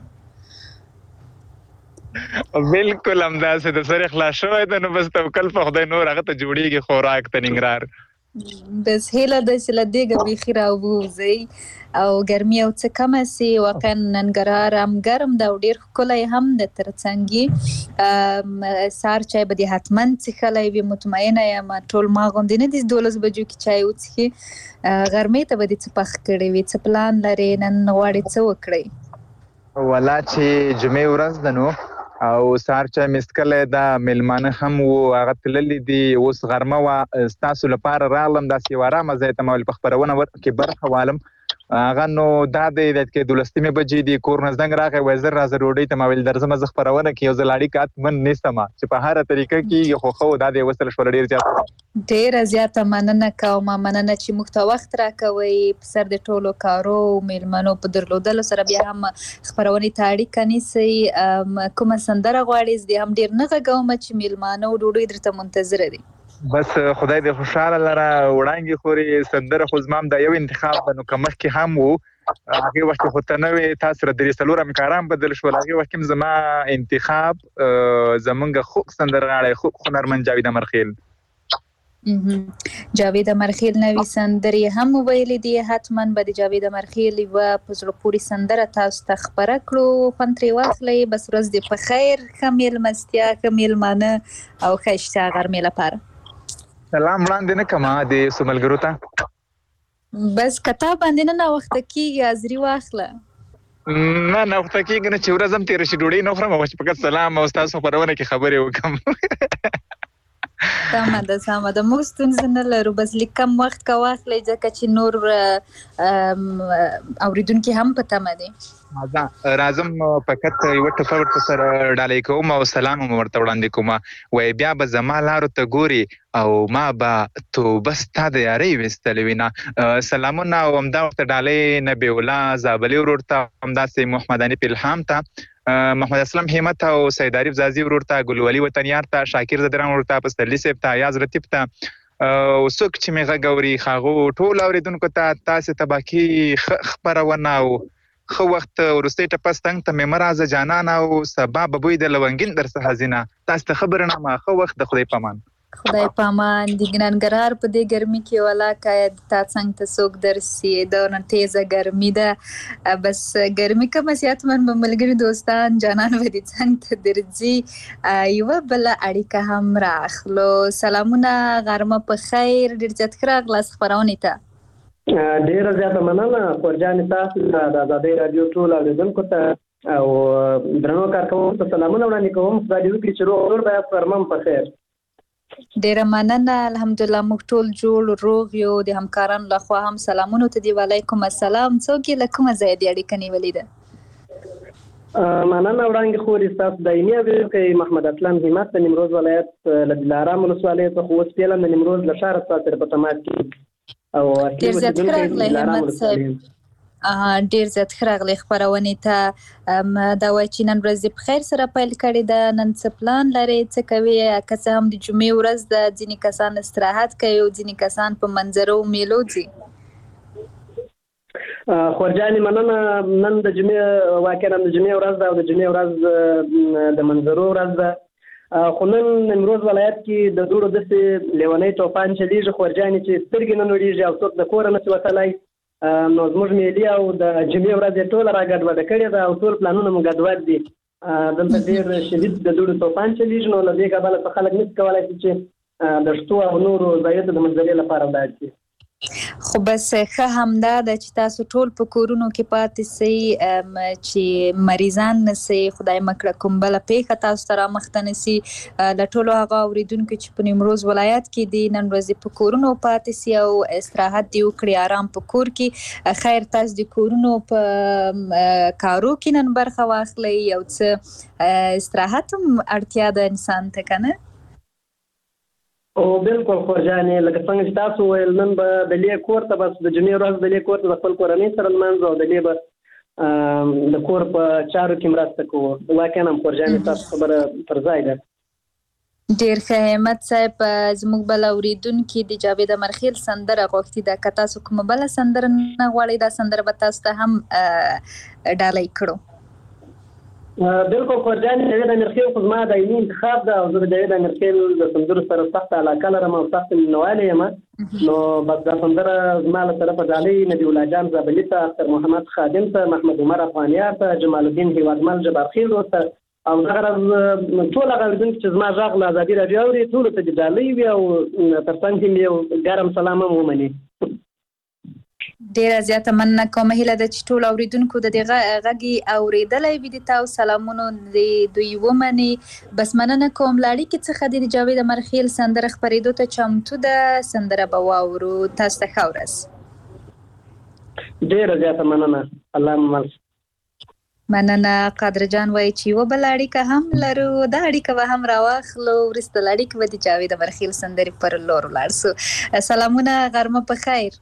بالکل همداسې د سر خلاص شوی ده نو بس توکل په خدای نور هغه ته جوړیږي خوراک ته ننګرهار. بس هیله ده چې له دیګه بیخي راووځئ او ګرمي او څه کمه سي. واقعا ننګرهار هم ګرم ده او ډېر ښکلی هم د ترڅنګ سهار چای به دې حتما څښلی وي مطمئنه یم. ټول ما غوندې نه دي 12 بجو کې چای وڅښي. غرمې ته به دې څه پخ کړی وي؟ څه پلان لرې؟ نن غواړې څه وکړئ؟ ولا چې جمعې ورځ ده نو او سهار چای مې څښلی ده میلمانه هم وو هغه تللي دي. اوس غرمه وه ستاسو لپاره راغلم داسې یو ارامه ځای ته ما ویل په خپرونه کې برخه والم. هغه نو دا دی چې 12 بجې دي کور نه زنګ راغی وایي زر راځه ډوډۍ ته. ما ویل درځمه زه خپرونه کې یو ځل اړیکه حتمن نیسمه چې په هره طریقه کېږي خو ښه دا دی وصل شوله ډېر زیات. ډېره زیاته مننه کومه. مننه چې موږ ته وخت راکوئ په سر د ټولو کارو میلمنو په درلودلو سره بیا هم خپرونې ته اړیکه نیسئ. کومه سندره غواړئ؟ زه دې هم ډېر نه غږومه چې میلمانه او ډوډۍ درته منتظره دي. بس خدای دې خوشحاله لره وړانګې خوري. سندره خو زما هم دا یو انتخاب ده نو که مخکې هم و هغې وخت کې خو ته نه وې تا سره 3-4 همکاران بدل شول. هغې وخت کې زما انتخاب زمونږ خوږ سندرغاړی خوږ هنرمند جاوید امرخیل. جاوید امرخیل نوې سندرې هم ویلې دي. حتما به د جاوید امرخیل یوه په زړه پورې سندره تاسو ته خپره کړو. خوند ترې واخلئ. بس ورځ دې په خیر. ښه میلمستیا ښه میلمانه او ښایسته غرمې لپاره. سلام وړاندې نه کومه د ملګرو ته بس کتاب باندې نه ناوخته کېږي حاضري واخله. نه ناوخته کېږي نه چې ورځ هم تېره شي ډوډۍ نه خورم چې فقط سلام او ستاسو خپرونه کې خبرې وکړم. سمه ده موږ ستونزه نه لرو. بس لږ کم وخت که واخلئ ځکه چې نور اورېدونکي هم په تمه دي. راځم فقط یوه ټپه ورته سره ډالۍ کوم او سلام هم ورته وړاندې کوم. وایي بیا به زما لارو ته ګوري او ما به توبه ستا د یارۍ ویستلې وینه. سلامونه او همدا ورته ډالۍ نبی الله زابلي ورور ته همداسې محمد انیف الهام ته محمد اسلم همت او سید عارف زازي ورور ته ګلولي وطنیار ته شاکر زدران ورور ته پسرلي صاحب ته ایاز رتیب ته او څوک چې مې غږ اوري هغو ټول اورېدونکو ته تاسې ته باقي خپرونه او ښه وخت وروستۍ ټپه ستنګ ته مې مه راځه جانانه او سبا به بوی د لونګین در څخه ځینه. تاسو ته خبره نامه ښه وخت د خدای پامان. خدای پامان. د ننګرهار په دې ګرمي کې ولاکه تا څنګ ته څوک درسي دونه تیزه ګرمي ده. بس ګرمي کمه سي حتما به ملګري دوستان جانان به دې څنګ ته درځي. یوه بله اړیکه هم راخلو. سلامونه غرمه په خیر. ډېر زیات ښه راغلاست خپرونې ته. ډیره زیاته مننه خورجانې تاسو د ازادۍ راډیو ټول اورېدونکو ته او درنو کارکوونکو ته سلامونه وړاندې کوم. خدای دې وکړي چې روغ جوړ باید غرمه په خیر. ډیره مننه. الحمدلله موږ ټول جوړ روغ یو. د همکارانو لخوا هم سلامونه ته دي. وعلیکم السلام. څوک یې له کومه ځایه دې اړیکه نیولې ده؟ مننه وړاندې خوري. ستاسو دایمي اورېدونکی محمد اسلم همت د نیمروز ولایت له دلارام ولسوالۍ څخه اوس فعلا د نیمروز له ښاره ستاسو سره په تماس کې او ډېر زیات ښه راغلی همت صاحب. ډېر زیات ښه راغلی خپرونې ته. دا وایي چې نن ورځ دې په خیر سره پیل کړې ده. نن څه پلان لرې؟ څه کوې؟ که څه هم د جمعې ورځ ده ځینې کسان استراحت کوي او ځینې کسان په منظرو میلو ځي. خورجانې مننه. نن د جمعې واقعا د جمعې ورځ ده او د جمعې ورځ د منظرو ورځ ده خو نن نیمروز ولایت کې د دوړو داسې لیونی توپان چلیږي خورجانې چې سترګې نه نوړېږي او څوک د کوره نشي وتلی. نو زموږ ملي او د جمعې ورځ یې ټوله راګډوډه کړې ده او ټول پلانونه مو ګډوډ دي. دلته ډېر شدید د دوړو توپان چلیږي، نو له دې کبله څه خلک نشي کولی چې د شتو او نورو ځایونو د منظرې لپاره ولاړ شي. خو بس ښه همدا ده چې تاسو ټول په کورونو کې پاتې سئ، چې مریضان نسئ، خدای مکړه کوم بله پیښه تاسو ته رامخته نسي. له ټولو هغه اورېدونکو چې په نیمروز ولایت کې دي نن ورځ په کورونو پاتې سي او استراحت دې وکړي، آرام په کور کې. خیر تاسو د کورونو په کارو کې نن برخه واخلئ، یو څه استراحت هم اړتیا ده انسان ته، که نه؟ او بالکل خورجانې، لکه څنګه چې تاسو ویل نن به د لې کور ته بس د جمعې ورځ د لې کور ته د خپل کورنۍ سره لمانځو او د لې به د کور په چارو کې مرسته کوو. واقعا هم خورجانې تاسو خبره پر ځای ده. ډېر ښه همت صاحب، زموږ بل اورېدونکي د جاوید امرخیل سندره غوښتي ده، که تاسو کومه بله سندره نه غواړئ دا سندره به تاسو ته هم ډالۍ کړو. بالکل خورجانې، جاوید امرخیل خو زما دایمي انتخاب ده او زه د جاوید امرخیل د سندرو سره سخته علاقه لرم او سخت مینوالی یم. نو بس دا سندره زما له طرفه ډالۍ نبي الله جان زابلي ته، اختر محمد خادم ته، محمد عمر افغانیار ته، جمال الدین هیوادمل جبارخیل ته او دغه ورځ ټول هغه اورېدونکي چې زما غږ له ازادي راډیو اوري ټولو ته دې ډالۍ وي او تر څنګ کې مې یو ګرم سلام هم ومني. ډیره زیاته مننه کوم. هیله ده چې ټول اوریدونکو د دې غږ اوریدلی وي د تاسو سلامونو دوی ومني. بس مننه کوم. له اړیکې څخه د جاوید امرخیل سندره خپرېدو ته چمتو ده، سندره به واورو. تاسو ته ښه ورځ. ډیره زیاته مننه. الله مل مننه. قادر جان وایي چې یوه بله اړیکه هم لرو، دا اړیکه به هم راواخلو، وروسته له اړیکې به د جاوید امرخیل سندرې پر لور ولاړ سو. سلامونه، غرمه په خیر.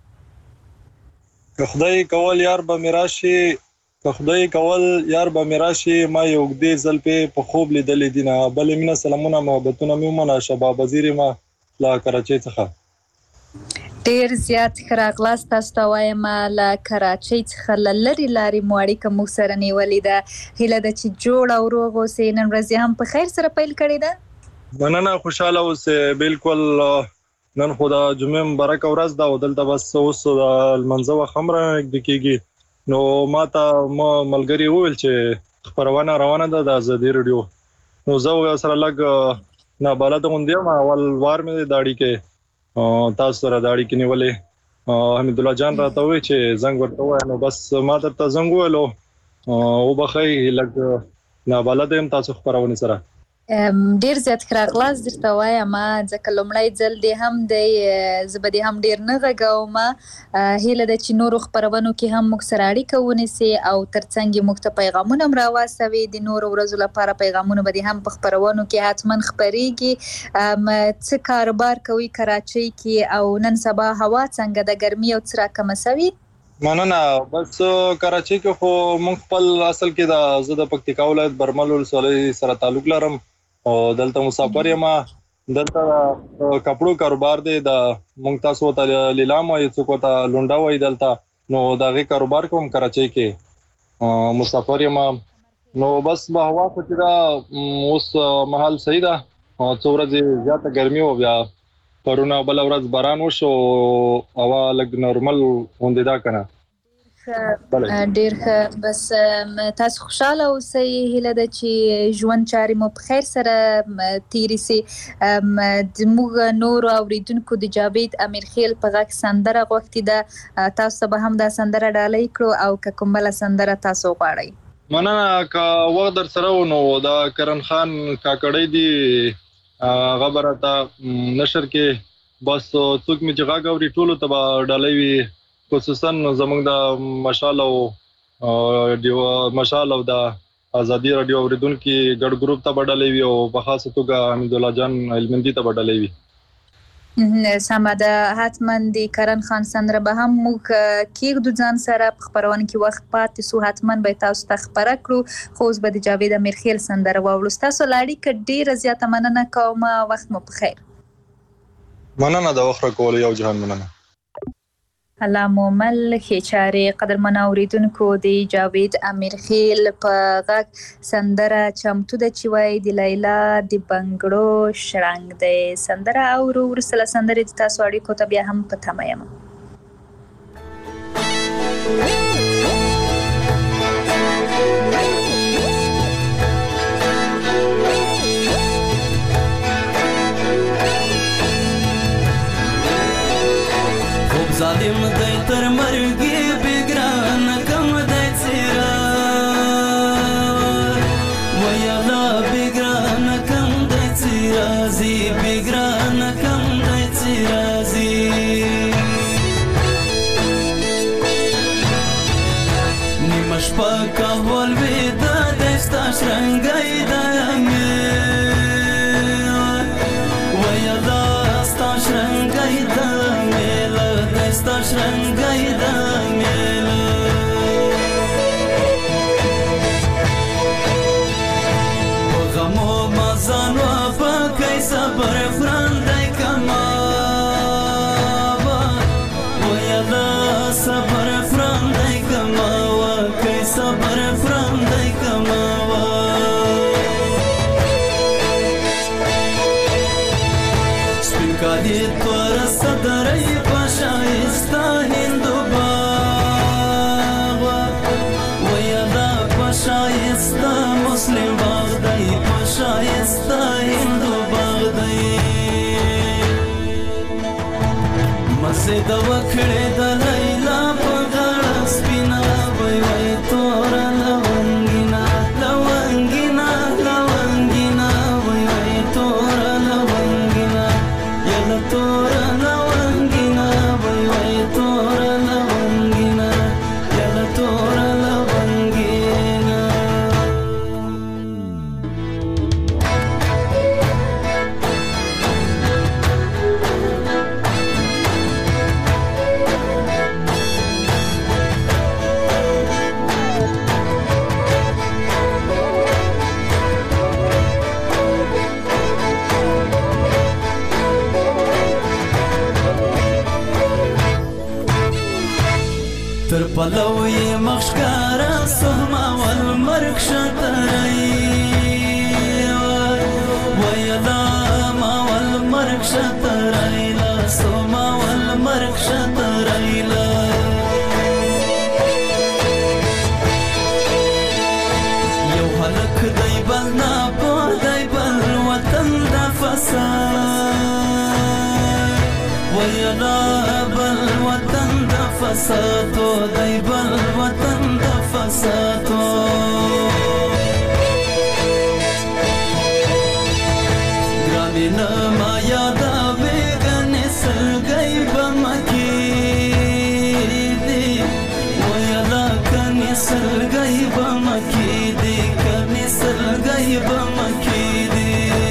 که خدای کول یار به میراشي، که خدای کول یار به میراشي، ما یو دې ځل په خوب لیدلې دي نه. بلې مینه سلامونه محبتونه مې ومنه. شباب وزیر ما له کراچۍ څخه. ډېر زیات ښه راغلاست. تاسو ته وایم له کراچۍ څخه له لرې لارې مو اړیکه موږ سره نیولې ده. هیله ده چې جوړ او روغ اوسئ. نن ورځ هم په خیر سره پیل کړې ده. مننه، خوشحاله اوسئ. بالکل نن خو د جمعې مبارکه ورځ ده او دلته بس اوس د لمانځه وخت هم رانږدې کېږي. نو ما ته ملګري وویل چې خپرونه روانه ده د ازادي راډیو. نو زه سره لږ نابلده غوندې یم. اول وار مې د اړیکې تاسو سره د اړیکې نیولې. حمید الله جان راته وویل چې زنګ ورته ووایه. نو بس ما درته زنګ وویلو. وبخئ لږ نابلده یم تاسو خپرونې سره. ډیر زیات ښه راغلاست درته وایم، ځکه لومړی ځل دی هم دی، زه به دې هم ډیر نه غږوم. هیله ده چې نورو خپرونو کې هم موږ سره اړیکه ونیسي او ترڅنګ یې موږ ته پیغامونه هم راواستوي. د نورو ورځو لپاره پیغامونه به دې هم په خپرونو کې حتما خپریږي. څه کاروبار کوي کراچۍ کې او نن سبا هوا څنګه ده، ګرمي او څه راکمه سوي؟ مننه. بس کراچۍ کې خو موږ خپل اصل کې زه د پکتیکا ولایت برمل ولسوالۍ سره تعلق لرم او دلته مسافر یم. دلته کپړو کاروبار دی، د موږ تاسو ته لیلام وایي، څوک ته لونډا وایي دلته. نو د هغې کاروبار کوم کراچۍ کې، مسافر یم. نو بس به هوا خو چې دا اوس مهال صحیح ده. څو ورځې زیاته ګرمي و، بیا پرونه بله ورځ باران وشو، هوا لږ نورمل غوندې ده که نه. ډیر ښه. بس تاسو خوشاله اوسئ. هیله ده چې ژوند چارې مو په خیر سره تیرې سي. زموږ نورو اوریدونکو د جاوید امرخیل په غږ سندره غوښتې ده، تاسو ته به هم دا سندره ډالۍ کړو او که کوم بله سندره تاسو غواړئ. مننه. که وخت در سره و نو دا کرن خان کاکړی دی، هغه به راته نشر کې بس څوک مې چې غږ اوري ټولو ته به ډالۍ وي. خصوصا زموږ د مشال او د ازادي راډیو اوریدونکو ګډ ګروپ ته به ډالۍ وي او په خاصه توګه حمید الله جان هلمندي ته به ډالۍ وي. سمه ده. حتما د کرن خان سندره به هم موږ کېږدو ځان سره په خپرونه کې وخت پاتې سو، حتما به تاسو ته خپره کړو. خو اوس به د جاوید امرخیل سندره واورو. ستاسو له اړیکه ډېره زیاته مننه کوم. وخت مو په خیر. مننه د وخت راکولو. یو جهان مننه. الله مومل خېچارې قدرمن اوریدونکو د جاوید امیرخیل په غږ سندره چمتو د چوي د لیلا د بنگړو شرنګ د سندره او ورسله سندره د تاسو اړیکو ته بیا هم په تمه یم. ظالم دی تر مرګي بګران کم دی څیرا ویلا بګران کم دی څیرا زی بګران کم دی څیرا زی نیمش پاکا ول ودا دستا شرنګای دامه ویلا ستا شرنګای دامه sta shrangai da mela o gamo mazano pa kai sabar frandai kama o yada sabar frandai kama wa kai sabar frandai kama spikadi tora sadarai شایسته هندوباغ ویدا پشایسته مسلم باغ دی پشایسته هندوباغ دی مسجد وکړه د لیلا په غاړه سپینا وای وای تور لونګینا لونګینا لونګینا وای وای تور لونګینا یلا تور تر پلوی مخشکارا سهما والمرک شترئی ویلا ما والمرک شترئی لا سهما والمرک شترئی لا یو حلق دی بل ناپو دی بل وطن دا فساد ویلا بل وطن دا فسادو دی بل وطن دا فسادو گرانی نما یادا بیگنی سلگئی بمکی دی ویلا کنی سلگئی بمکی دی کنی سلگئی بمکی دی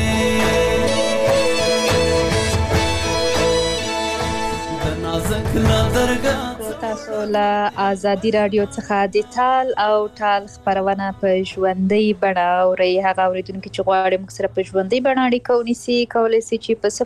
دنازک لا درگاه تاسو له آزادي رادیو څخه د ټال او ټال خبرونه په ژوندۍ بڼه اورئ. هغه اوریدونکي چې غواړي موږ سره په ژوندۍ بڼه اړیکه ونیسي کولی شي چې په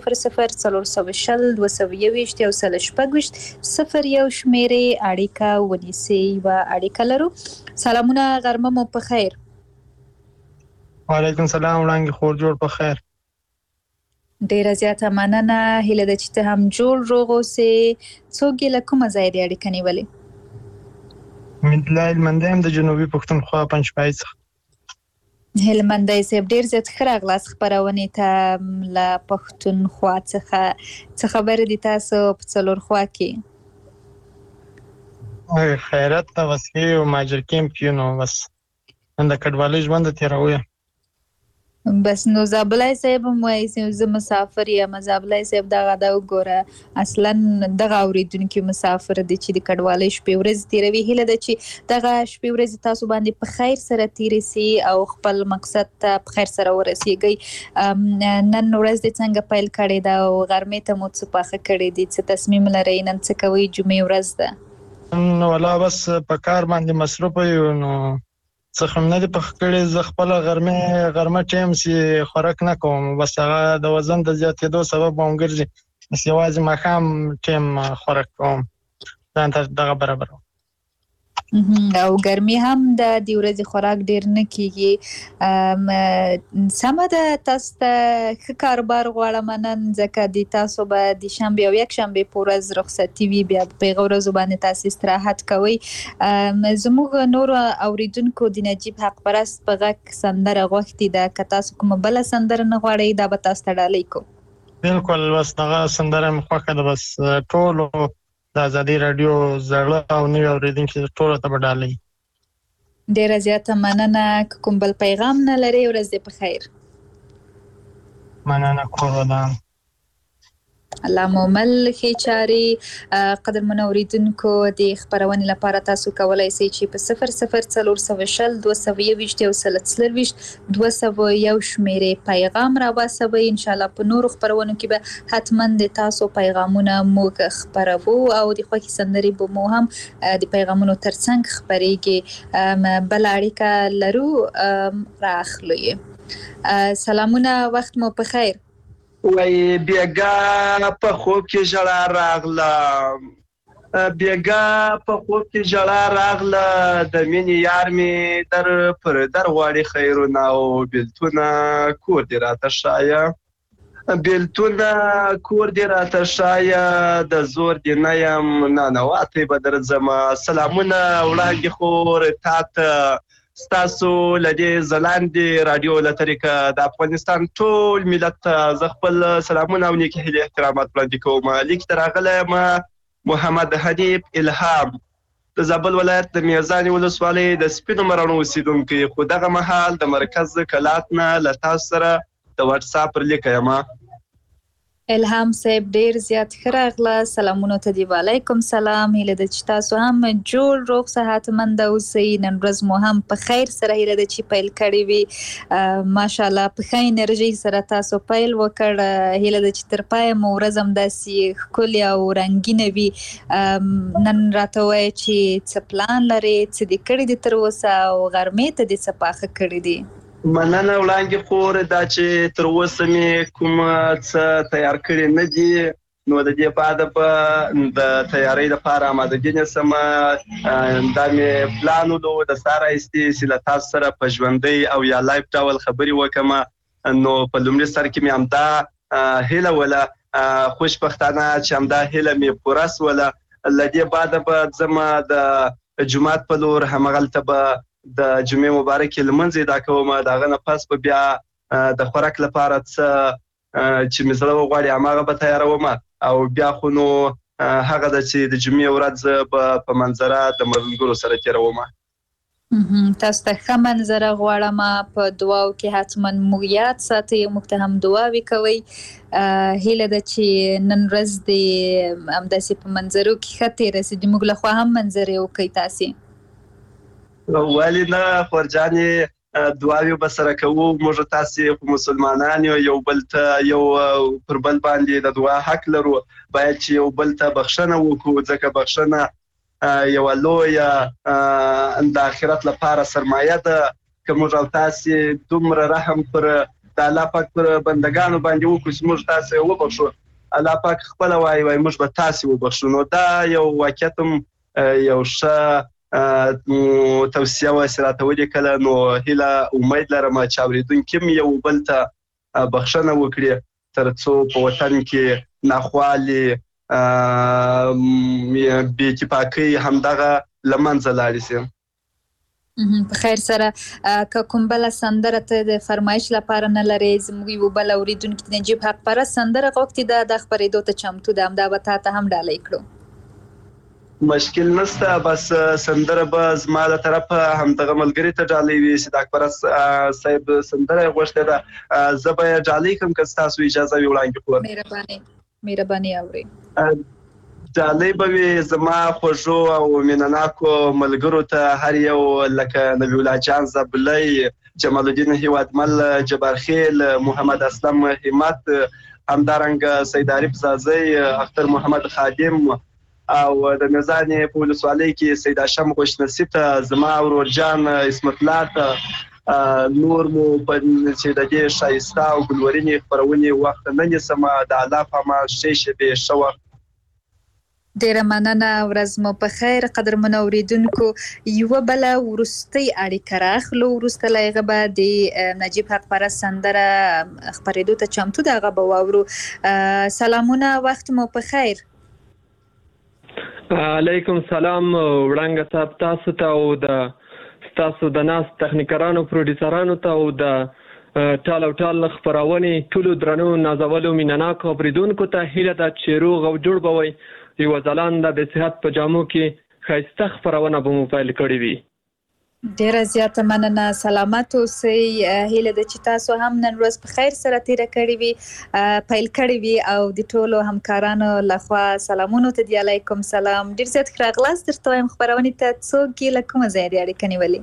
00402021 شمیرې اړیکه ونیسي. یوه اړیکه لرو. سلامونه، غرمه مو په خیر. وعلیکم سلام، وړانګې خور جوړ په خیر. ډیره زیاته مننه. هیله ده چې ته هم جوړ روغ اوسې. څوک یې له کومه ځایه دې اړیکه نیولې؟ مدلای هلمندی یم، د جنوبي پښتونخوا پنجپای څخه. هلمندی صاحب ډیر زیات ښه راغلاست خپرونې ته له پښتونخوا څخه. څه خبرې دي تاسو په څلورخوا کې؟ خیرت ته وسې او ماجر کیمپ یو نو بس د کډوالۍ ژوند تېروو. بس نو زابلای صاحب هم وایي چې زه مسافر یم. زابلای صاحب دغه دا وګوره اصلا دغه اوریدونکي مسافر دي چې د کډوالۍ شپې ورځې تېروي. هیله ده چې دغه شپې ورځې تاسو باندې په خیر سره تېرې سي او خپل مقصد ته په خیر سره ورسیږئ. نن ورځ دې څنګه پیل کړې ده او غرمې ته مو څه پاخه کړي دي؟ څه تصمیم لرئ؟ نن څه کوئ؟ جمعې ورځ ده. نو والله بس په کار باندې مصروف یو، نو څه هم نه دي پخ کړي. زه خپل غرمه ټایم سي خوراک نه کوم، بس هغه د وزن د زیاتېدو سبب هم ګرځي. بس یوازې ماښام ټایم خوراک کوم. ځان ته دغه برابر او ګرمي هم د دې ورځې خوراک ډیر نه کیږي. سمه ده، تاسو ته ښه کاروبار غواړم نن، ځکه د تاسو به د شنبې او یک شنبې په ورځ رخصتي وي، بیا په هغه ورځو باندې تاسو استراحت کوئ. زموږ نور اوریدونکو د نجیب حق پرست په غږ سندره غوښتې ده، که تاسو کومه بله سندره نه غواړئ دا به تاسو ته ډالۍ کوو. بالکل، بس دغه سندره مې خوښه ده، بس ټولو د ازادي راډیو زړه او نوي اورېدونکي ټولو ته به ډالۍ. ډیره زیاته مننه. که کوم بل پیغام نه لرئ، ورځ دې په خیر. مننه، کور ودان. الله مو مل ښې چارې. قدرمنو اوریدونکو، د خپرونې لپاره تاسو کولی شئ چې په 00420 221 او 201 شمیرې پیغام راوباسوئ. انشاءالله په نورو خپرونو کې به حتما د تاسو پیغامونه موږ خپروو او د خوښې سندرې به مو هم د پیغامونو ترڅنګ خپریږي. بل اړیکه لرو، راخلو یې. سلامونه، وخت مو په خیر. وای بیګا په خوب کې ژړا راغله، بیګا په خوب کې ژړا راغله، د مینې یار مې در پر در غواړي خیرونه او بیلتونه کور دې راته ښایه، بیلتونه کور دې راته ښایه، د زور دې نه یم نانواتی به درځمه. سلامونه وړاندې خور تاته ستاسو لدې ځلاندې راډیو له طریقه د افغانستان ټول ملت ته زه خپل سلامونه او نیکې هیلې احترامات وړاندې کوم. لیک ته راغلی یم محمد حنیف الهام، د زابل ولایت د میزانې ولسوالۍ د سپینو مراڼو اوسېدونکی، خو دغه مهال د مرکز کلات نه له تاسو سره د واټساپ پر لیکه یم. الهام صاحب ډیر زیات ښه راغله، سلامونو ته دی. وعلیکم سلام. هیله ده چې تاسو هم جوړ روغ صحتمند اوسئ. نن ورځ مو هم په خیر سره هیله ده چې پیل کړی وي. ماشاءالله په ښه انرژي سره تاسو پیل وکړ. هیله ده چې تر پایه مو ورځ هم داسې ښکلې او رنګینه وي. نن راته ووایه چې څه پلان لرې، څه دې کړي دي تر اوسه او غرمې ته دې څه پاخه کړي دي؟ مننه وړاندې خور، دا چې تر اوسه مې کوم څه تیار کړي نه دي، نو د دې بعد به د تیارۍ لپاره آمادګي نیسم. دا مې پلان ولو د سهار راهیسې چې له تاسو سره په ژوندۍ او یا لایف ډول خبرې وکړم. نو په لومړي سر کې مې همدا هیله وله، خوشبختانه چې همدا هیله مې پوره سوله. له دې بعد به ځم د جومات په لور، همغلته به د جمعې مبارکې لمونځ ادا کوم. د هغه نه پس به بیا د خوراک لپاره څه چې مې زړه وغواړي هماغه به تیاروم، او بیا خو نو هغه ده چې د جمعې ورځ به په منظره د ملګرو سره تیروم. تاسو ته ښه منظره غواړم. په دعاو کې حتما موږ یاد ساتئ، موږ ته هم دعاوې کوئ. هیله ده چې نن ورځ د همداسې په منظرو کې ښه تېره سي، موږ لخوا هم منظرې وکړئ تاسې. ولې نه خورجانې، دعاوې به سره کوو. موږ تاسې خو مسلمانان یو بل ته یو پر بل باندې د دعا حق لرو. باید چې یو بل ته بخښنه وکړو، ځکه بخښنه یوه لویه د آخرت لپاره سرمایه ده. که موږ او تاسې دومره رحم پر د الله پاک پر بندګانو باندې وکړو چې موږ تاسې وبخښو، الله پاک خپله وایي موږ به تاسې وبخښو. نو دا یو واقعیت هم یو ښه توصیه وه چې راته ولیکله. نو هیله امید لرم چې اورېدونکي هم یو بل ته بخښنه وکړي، تر څو په وطن کې ناخوالې، بې اتفاقۍ همدغه له منځه لاړې شي. په خیر سره. که کوم بله سندره ته د فرمایش لپاره نه لرې، زموږ یو بل اورېدونکي د نجیب حق پرست سندره غوښتې ده، د خپرېدو ته چمتو ده، همدا به تا ته هم ډالۍ کړو. مشکل نشته، بس سندره به زما له طرفه همدغه ملګري ته ډالۍ وي چې د اکبر صاحب سندره یې غوښتې ده، زه به یې ډالۍ کړم که ستاسو اجازه وي وړاندې خور. مهرباني اورئ. ډالۍ به وي زما خوږو او مینهناکو ملګرو ته، هر یو لکه نبی الله جان زابلی، جمال الدین هیوادمل، جبار خیل، محمد اسلم همت، همدارنګه سید عارف زازی، اختر محمد خادم، او د میزانې په ولسوالۍ کې سید هاشم خوشنصیب ته، زما ورور جان اسمت الله ته، نور مو چې د دې ښایسته او ګلورینې خپرونې وخت نه نیسم. د الله په امان ښې شېبې ښه وخت. ډیره مننه. ورځ مو په خیر قدرمنو اوریدونکو. یو بل ورستي اړیکه راخلو. ورسته لایغه به د نجیب حق پرست سندره خبرېدو ته چمتو دغه به واورو. سلامونه، وخت مو په خیر. علیکم سلام وړانګه صاحب، تاسو ته او د تاسو د ناس تخنیکرانو پروډوسرانو ته او د ټال او ټال خبرونه ټولو درنو نازولو مینناکو اوریدونکو ته هیله ده چې روغ او جوړ بوي. یو ځلانده د صحت په جامو کې خایسته خبرونه به موبایل کړی وي. ډیره زیاته مننه. سلامت اوسئ. هیله ده چې تاسو هم نن ورځ په خیر سره تیر کړی وي، پیل کړی وي او د ټولو همکارانو لخوا سلامونه ته دی. علیکم سلام. ډیر زیات خراغلاس درته وایم. خبرونه ته څوک له کومه ځای دی اړیکه نیولې؟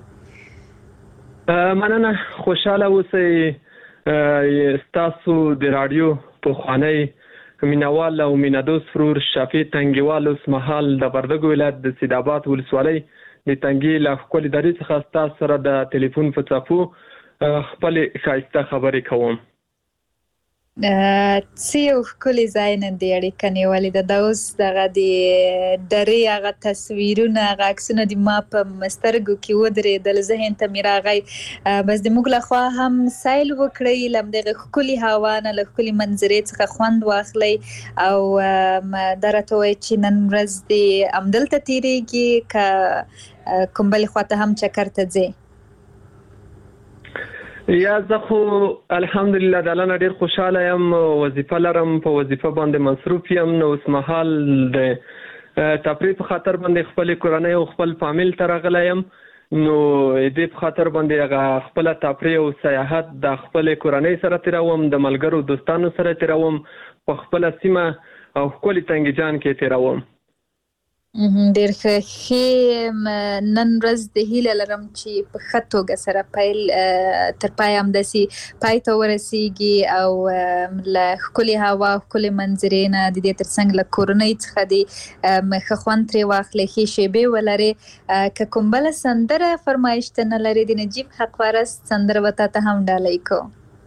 مننه. خوشاله اوسئ. تاسو د رادیو په خوانی مینوال او مینادوس فرور شافي تنګیوال اوس مهال د وردګو ولایت د سیدآباد ولسوالۍ د تنګي له خپل ادارې څخه تاسو سره د ټلیفون په څپو خپل خایسته خبرې کوم. سیو کلی ځای نن دی اړیکه نیولې ده. اوس دغه د درې هغه تصویرونه هغه عکسونه د ما په سترګو کې ودرېدل، ذهن ته مې راغی. بس د موږ لخوا هم سیل وکړئ، له همدغې ښکلي هوا نه له ښکلي منظرې څخه خوند واخلئ او دا راته وایي چې نن ورځ دې همدلته تېرېږي که کوم بلې خواته هم چکر ته ځې؟ یا زه خو الحمدلله د الله نه ډېر خوشحاله یم. وظیفه لرم، په وظیفه باندې مصروف یم. نو اوس مهال د تفریح په خاطر باندې خپلې کورنۍ او خپل فامیل ته راغلی یم. نو دې په خاطر باندې هغه خپله تفریح او سیاحت د خپلې کورنۍ سره تېروم، د ملګرو دوستانو سره تېروم، په خپله سیمه او ښکلي تنګي جان کې تېروم. ډیر ښه. نن ورځ د هیله لرم چې په ښه توګه سره پیل تر پای همداسې پای ته ورسیږي او له ښکلې هوا ښکلې منظرې نه د دې ترڅنګ له کورنۍ څخه د ښه خوند ترې واخلئ، ښې شیبې ولرې. که کوم بله سندره فرمایش ته نه لرې د نجیب حق پرست سندره به تا ته هم ډالۍ کو.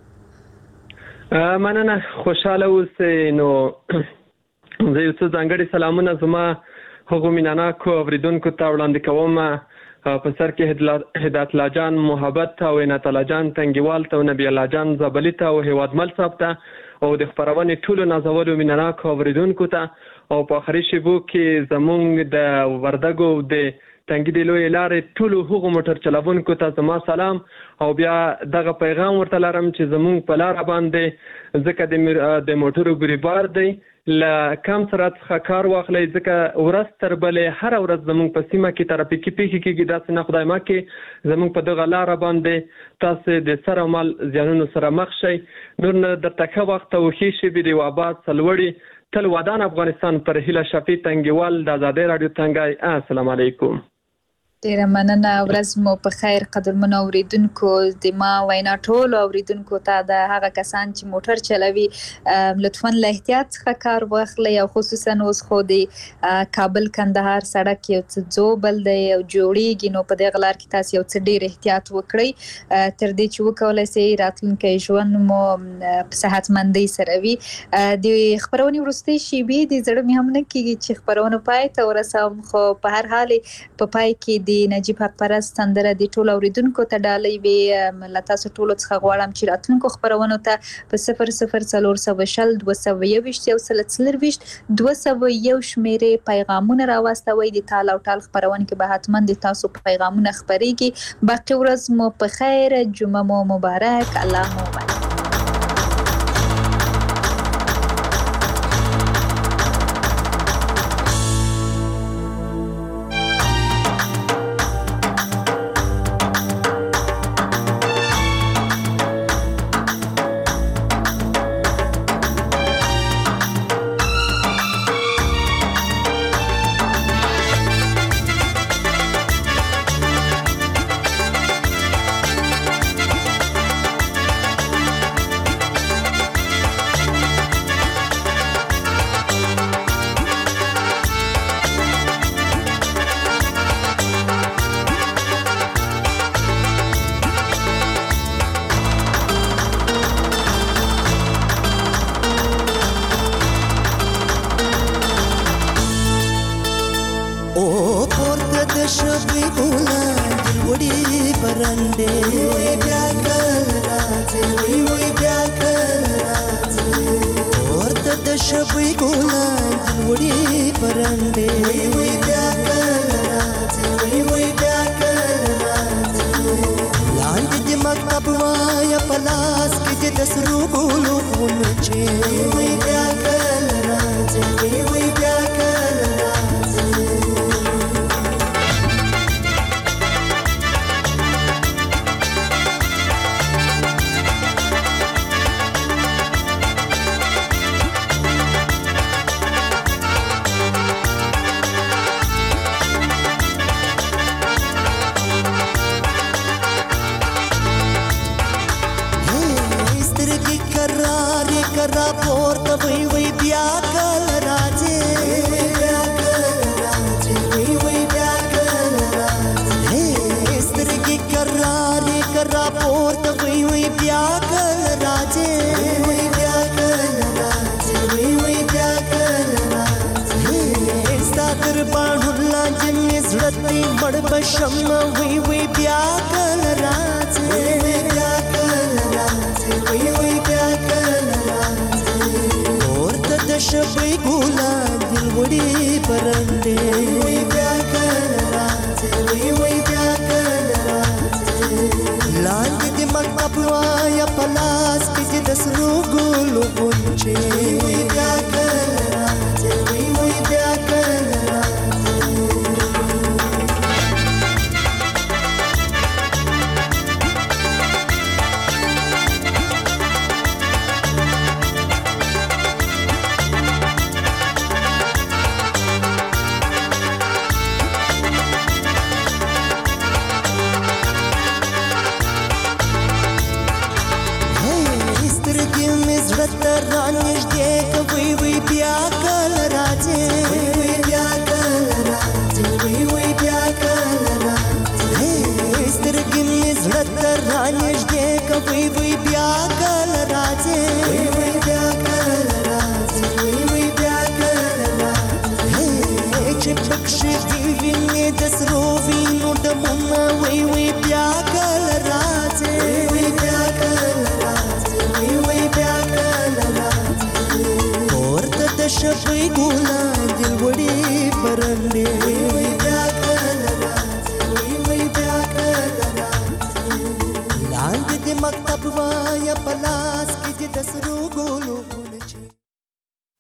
مننه. خوشحاله اوسئ. نو زه یو څه ځانګړي سلامونه زما هغو مینناکو اوریدونکو ته وړاندې کوم. په سر کې هدایت الله جان محبت او عنایت الله جان تنګیوال ته او نبی الله جان زابلي ته او هیوادمل صاحب ته او د خپرونې ټولو نازولو مینناکو اوریدونکو ته او په آخري شیبو کې زموږ د وردګو د تنګي د لویې لارې ټولو هغو موټر چلوونکو ته زما سلام او بیا دغه پیغام ورته لرم چې زموږ په لاره باندې ځکه د موټرو ګریبار دی له کم سرعت څخه کار واخلئ، ځکه ورځ تر بلې هره ورځ زموږ په سیمه کې ترافیکي پیښې کېږي. داسې نه خدای مکړي زموږ په دغه لاره باندې تاسو د سر او مال زیانونو سره مخ شئ. نور نه درته ښه وخت او ښې شېبې د یو آباد سرلوړي تل ودان افغانستان پر هیله شفیع تنګیوال د ازادۍ راډیو تنګی. السلام علیکم. ډیره مننه. ورځ مو په خیر قدرمنو اوریدونکو. د ما وینا ټولو اوریدونکو ته د هغه کسان چې موټر چلوي لطفا له احتیاط څخه کار واخلئ او خصوصا اوس خو د کابل کندهار سړک یو څه ځوبل دی او جوړیږي، نو په دغه لار کې تاسو یو څه ډیر احتیاط وکړئ تر دې چې وکولای شئ راتلونکی ژوند مو په صحتمندۍ سره وي. د خبرونې وروستۍ شیبې د زړه مې هم نه کېږي چې خبرونه پای ته ورسوم، خو په هر حال په پای کې د نجیب حق پرست سندره د ټولو اوریدونکو ته ډالۍ وي. له تاسو ټولو څخه غواړم چې راتلونکو خبرونو ته په 004020 221 201 شمیرې پیغامونه راواستوئ. د ټال او ټال خبرونه کې به حتما د تاسو پیغامونه خپرېږي. باقي ورځ مو په خیر، جمعه مو مبارک، الله مو مبارک. پرندې وای بیا کله راځي وای بیا کله راځي ورته د شبۍ ګلان وړي پرندې وای بیا کله راځي وای بیا کله راځي لاندې د مکتب وایا پلاس کې د سرو ګلو غونچې وای بیا کله راځي وای بیا کله راځي کرا پورته وای وای بیا کله راځي بیا کله راځي وای بیا کله راځي سترګې کرارې کرا پورته وای وای بیا کله راځي وای بیا کله راځي وای بیا کله راځي ستا تر باڼو لاندې مې زړه دی مړ بشم وای وای بیا کله راځي وای بیا کله راځي وای بیا کله د شبۍ ګلان دل وړي پرندې وای بیا کله راځي وای بیا کله راځي لاندې د مکتب وایا پلاس کې د سرو ګلو غونچې وای بیا کله راځي وای بیا کله راځي رانږدې کوي وای بیا کله راځي وای بیا کله راځي وای بیا کله راځي سترګې مې زړه ته رانږدې کوي وای بیا کله راځي وای بیا کله راځي وای بیا کله راځي چې پکښې وینې د سرو وینو ډمونه وای بیا کله راځي وای بیا کله راځي وای بیا کله د شبۍ ګلان دل وړي پرندې وای بیا کله راځي وای بیا کله راځي لاندې د مکتب وایا پلاس کې د سرو ګلو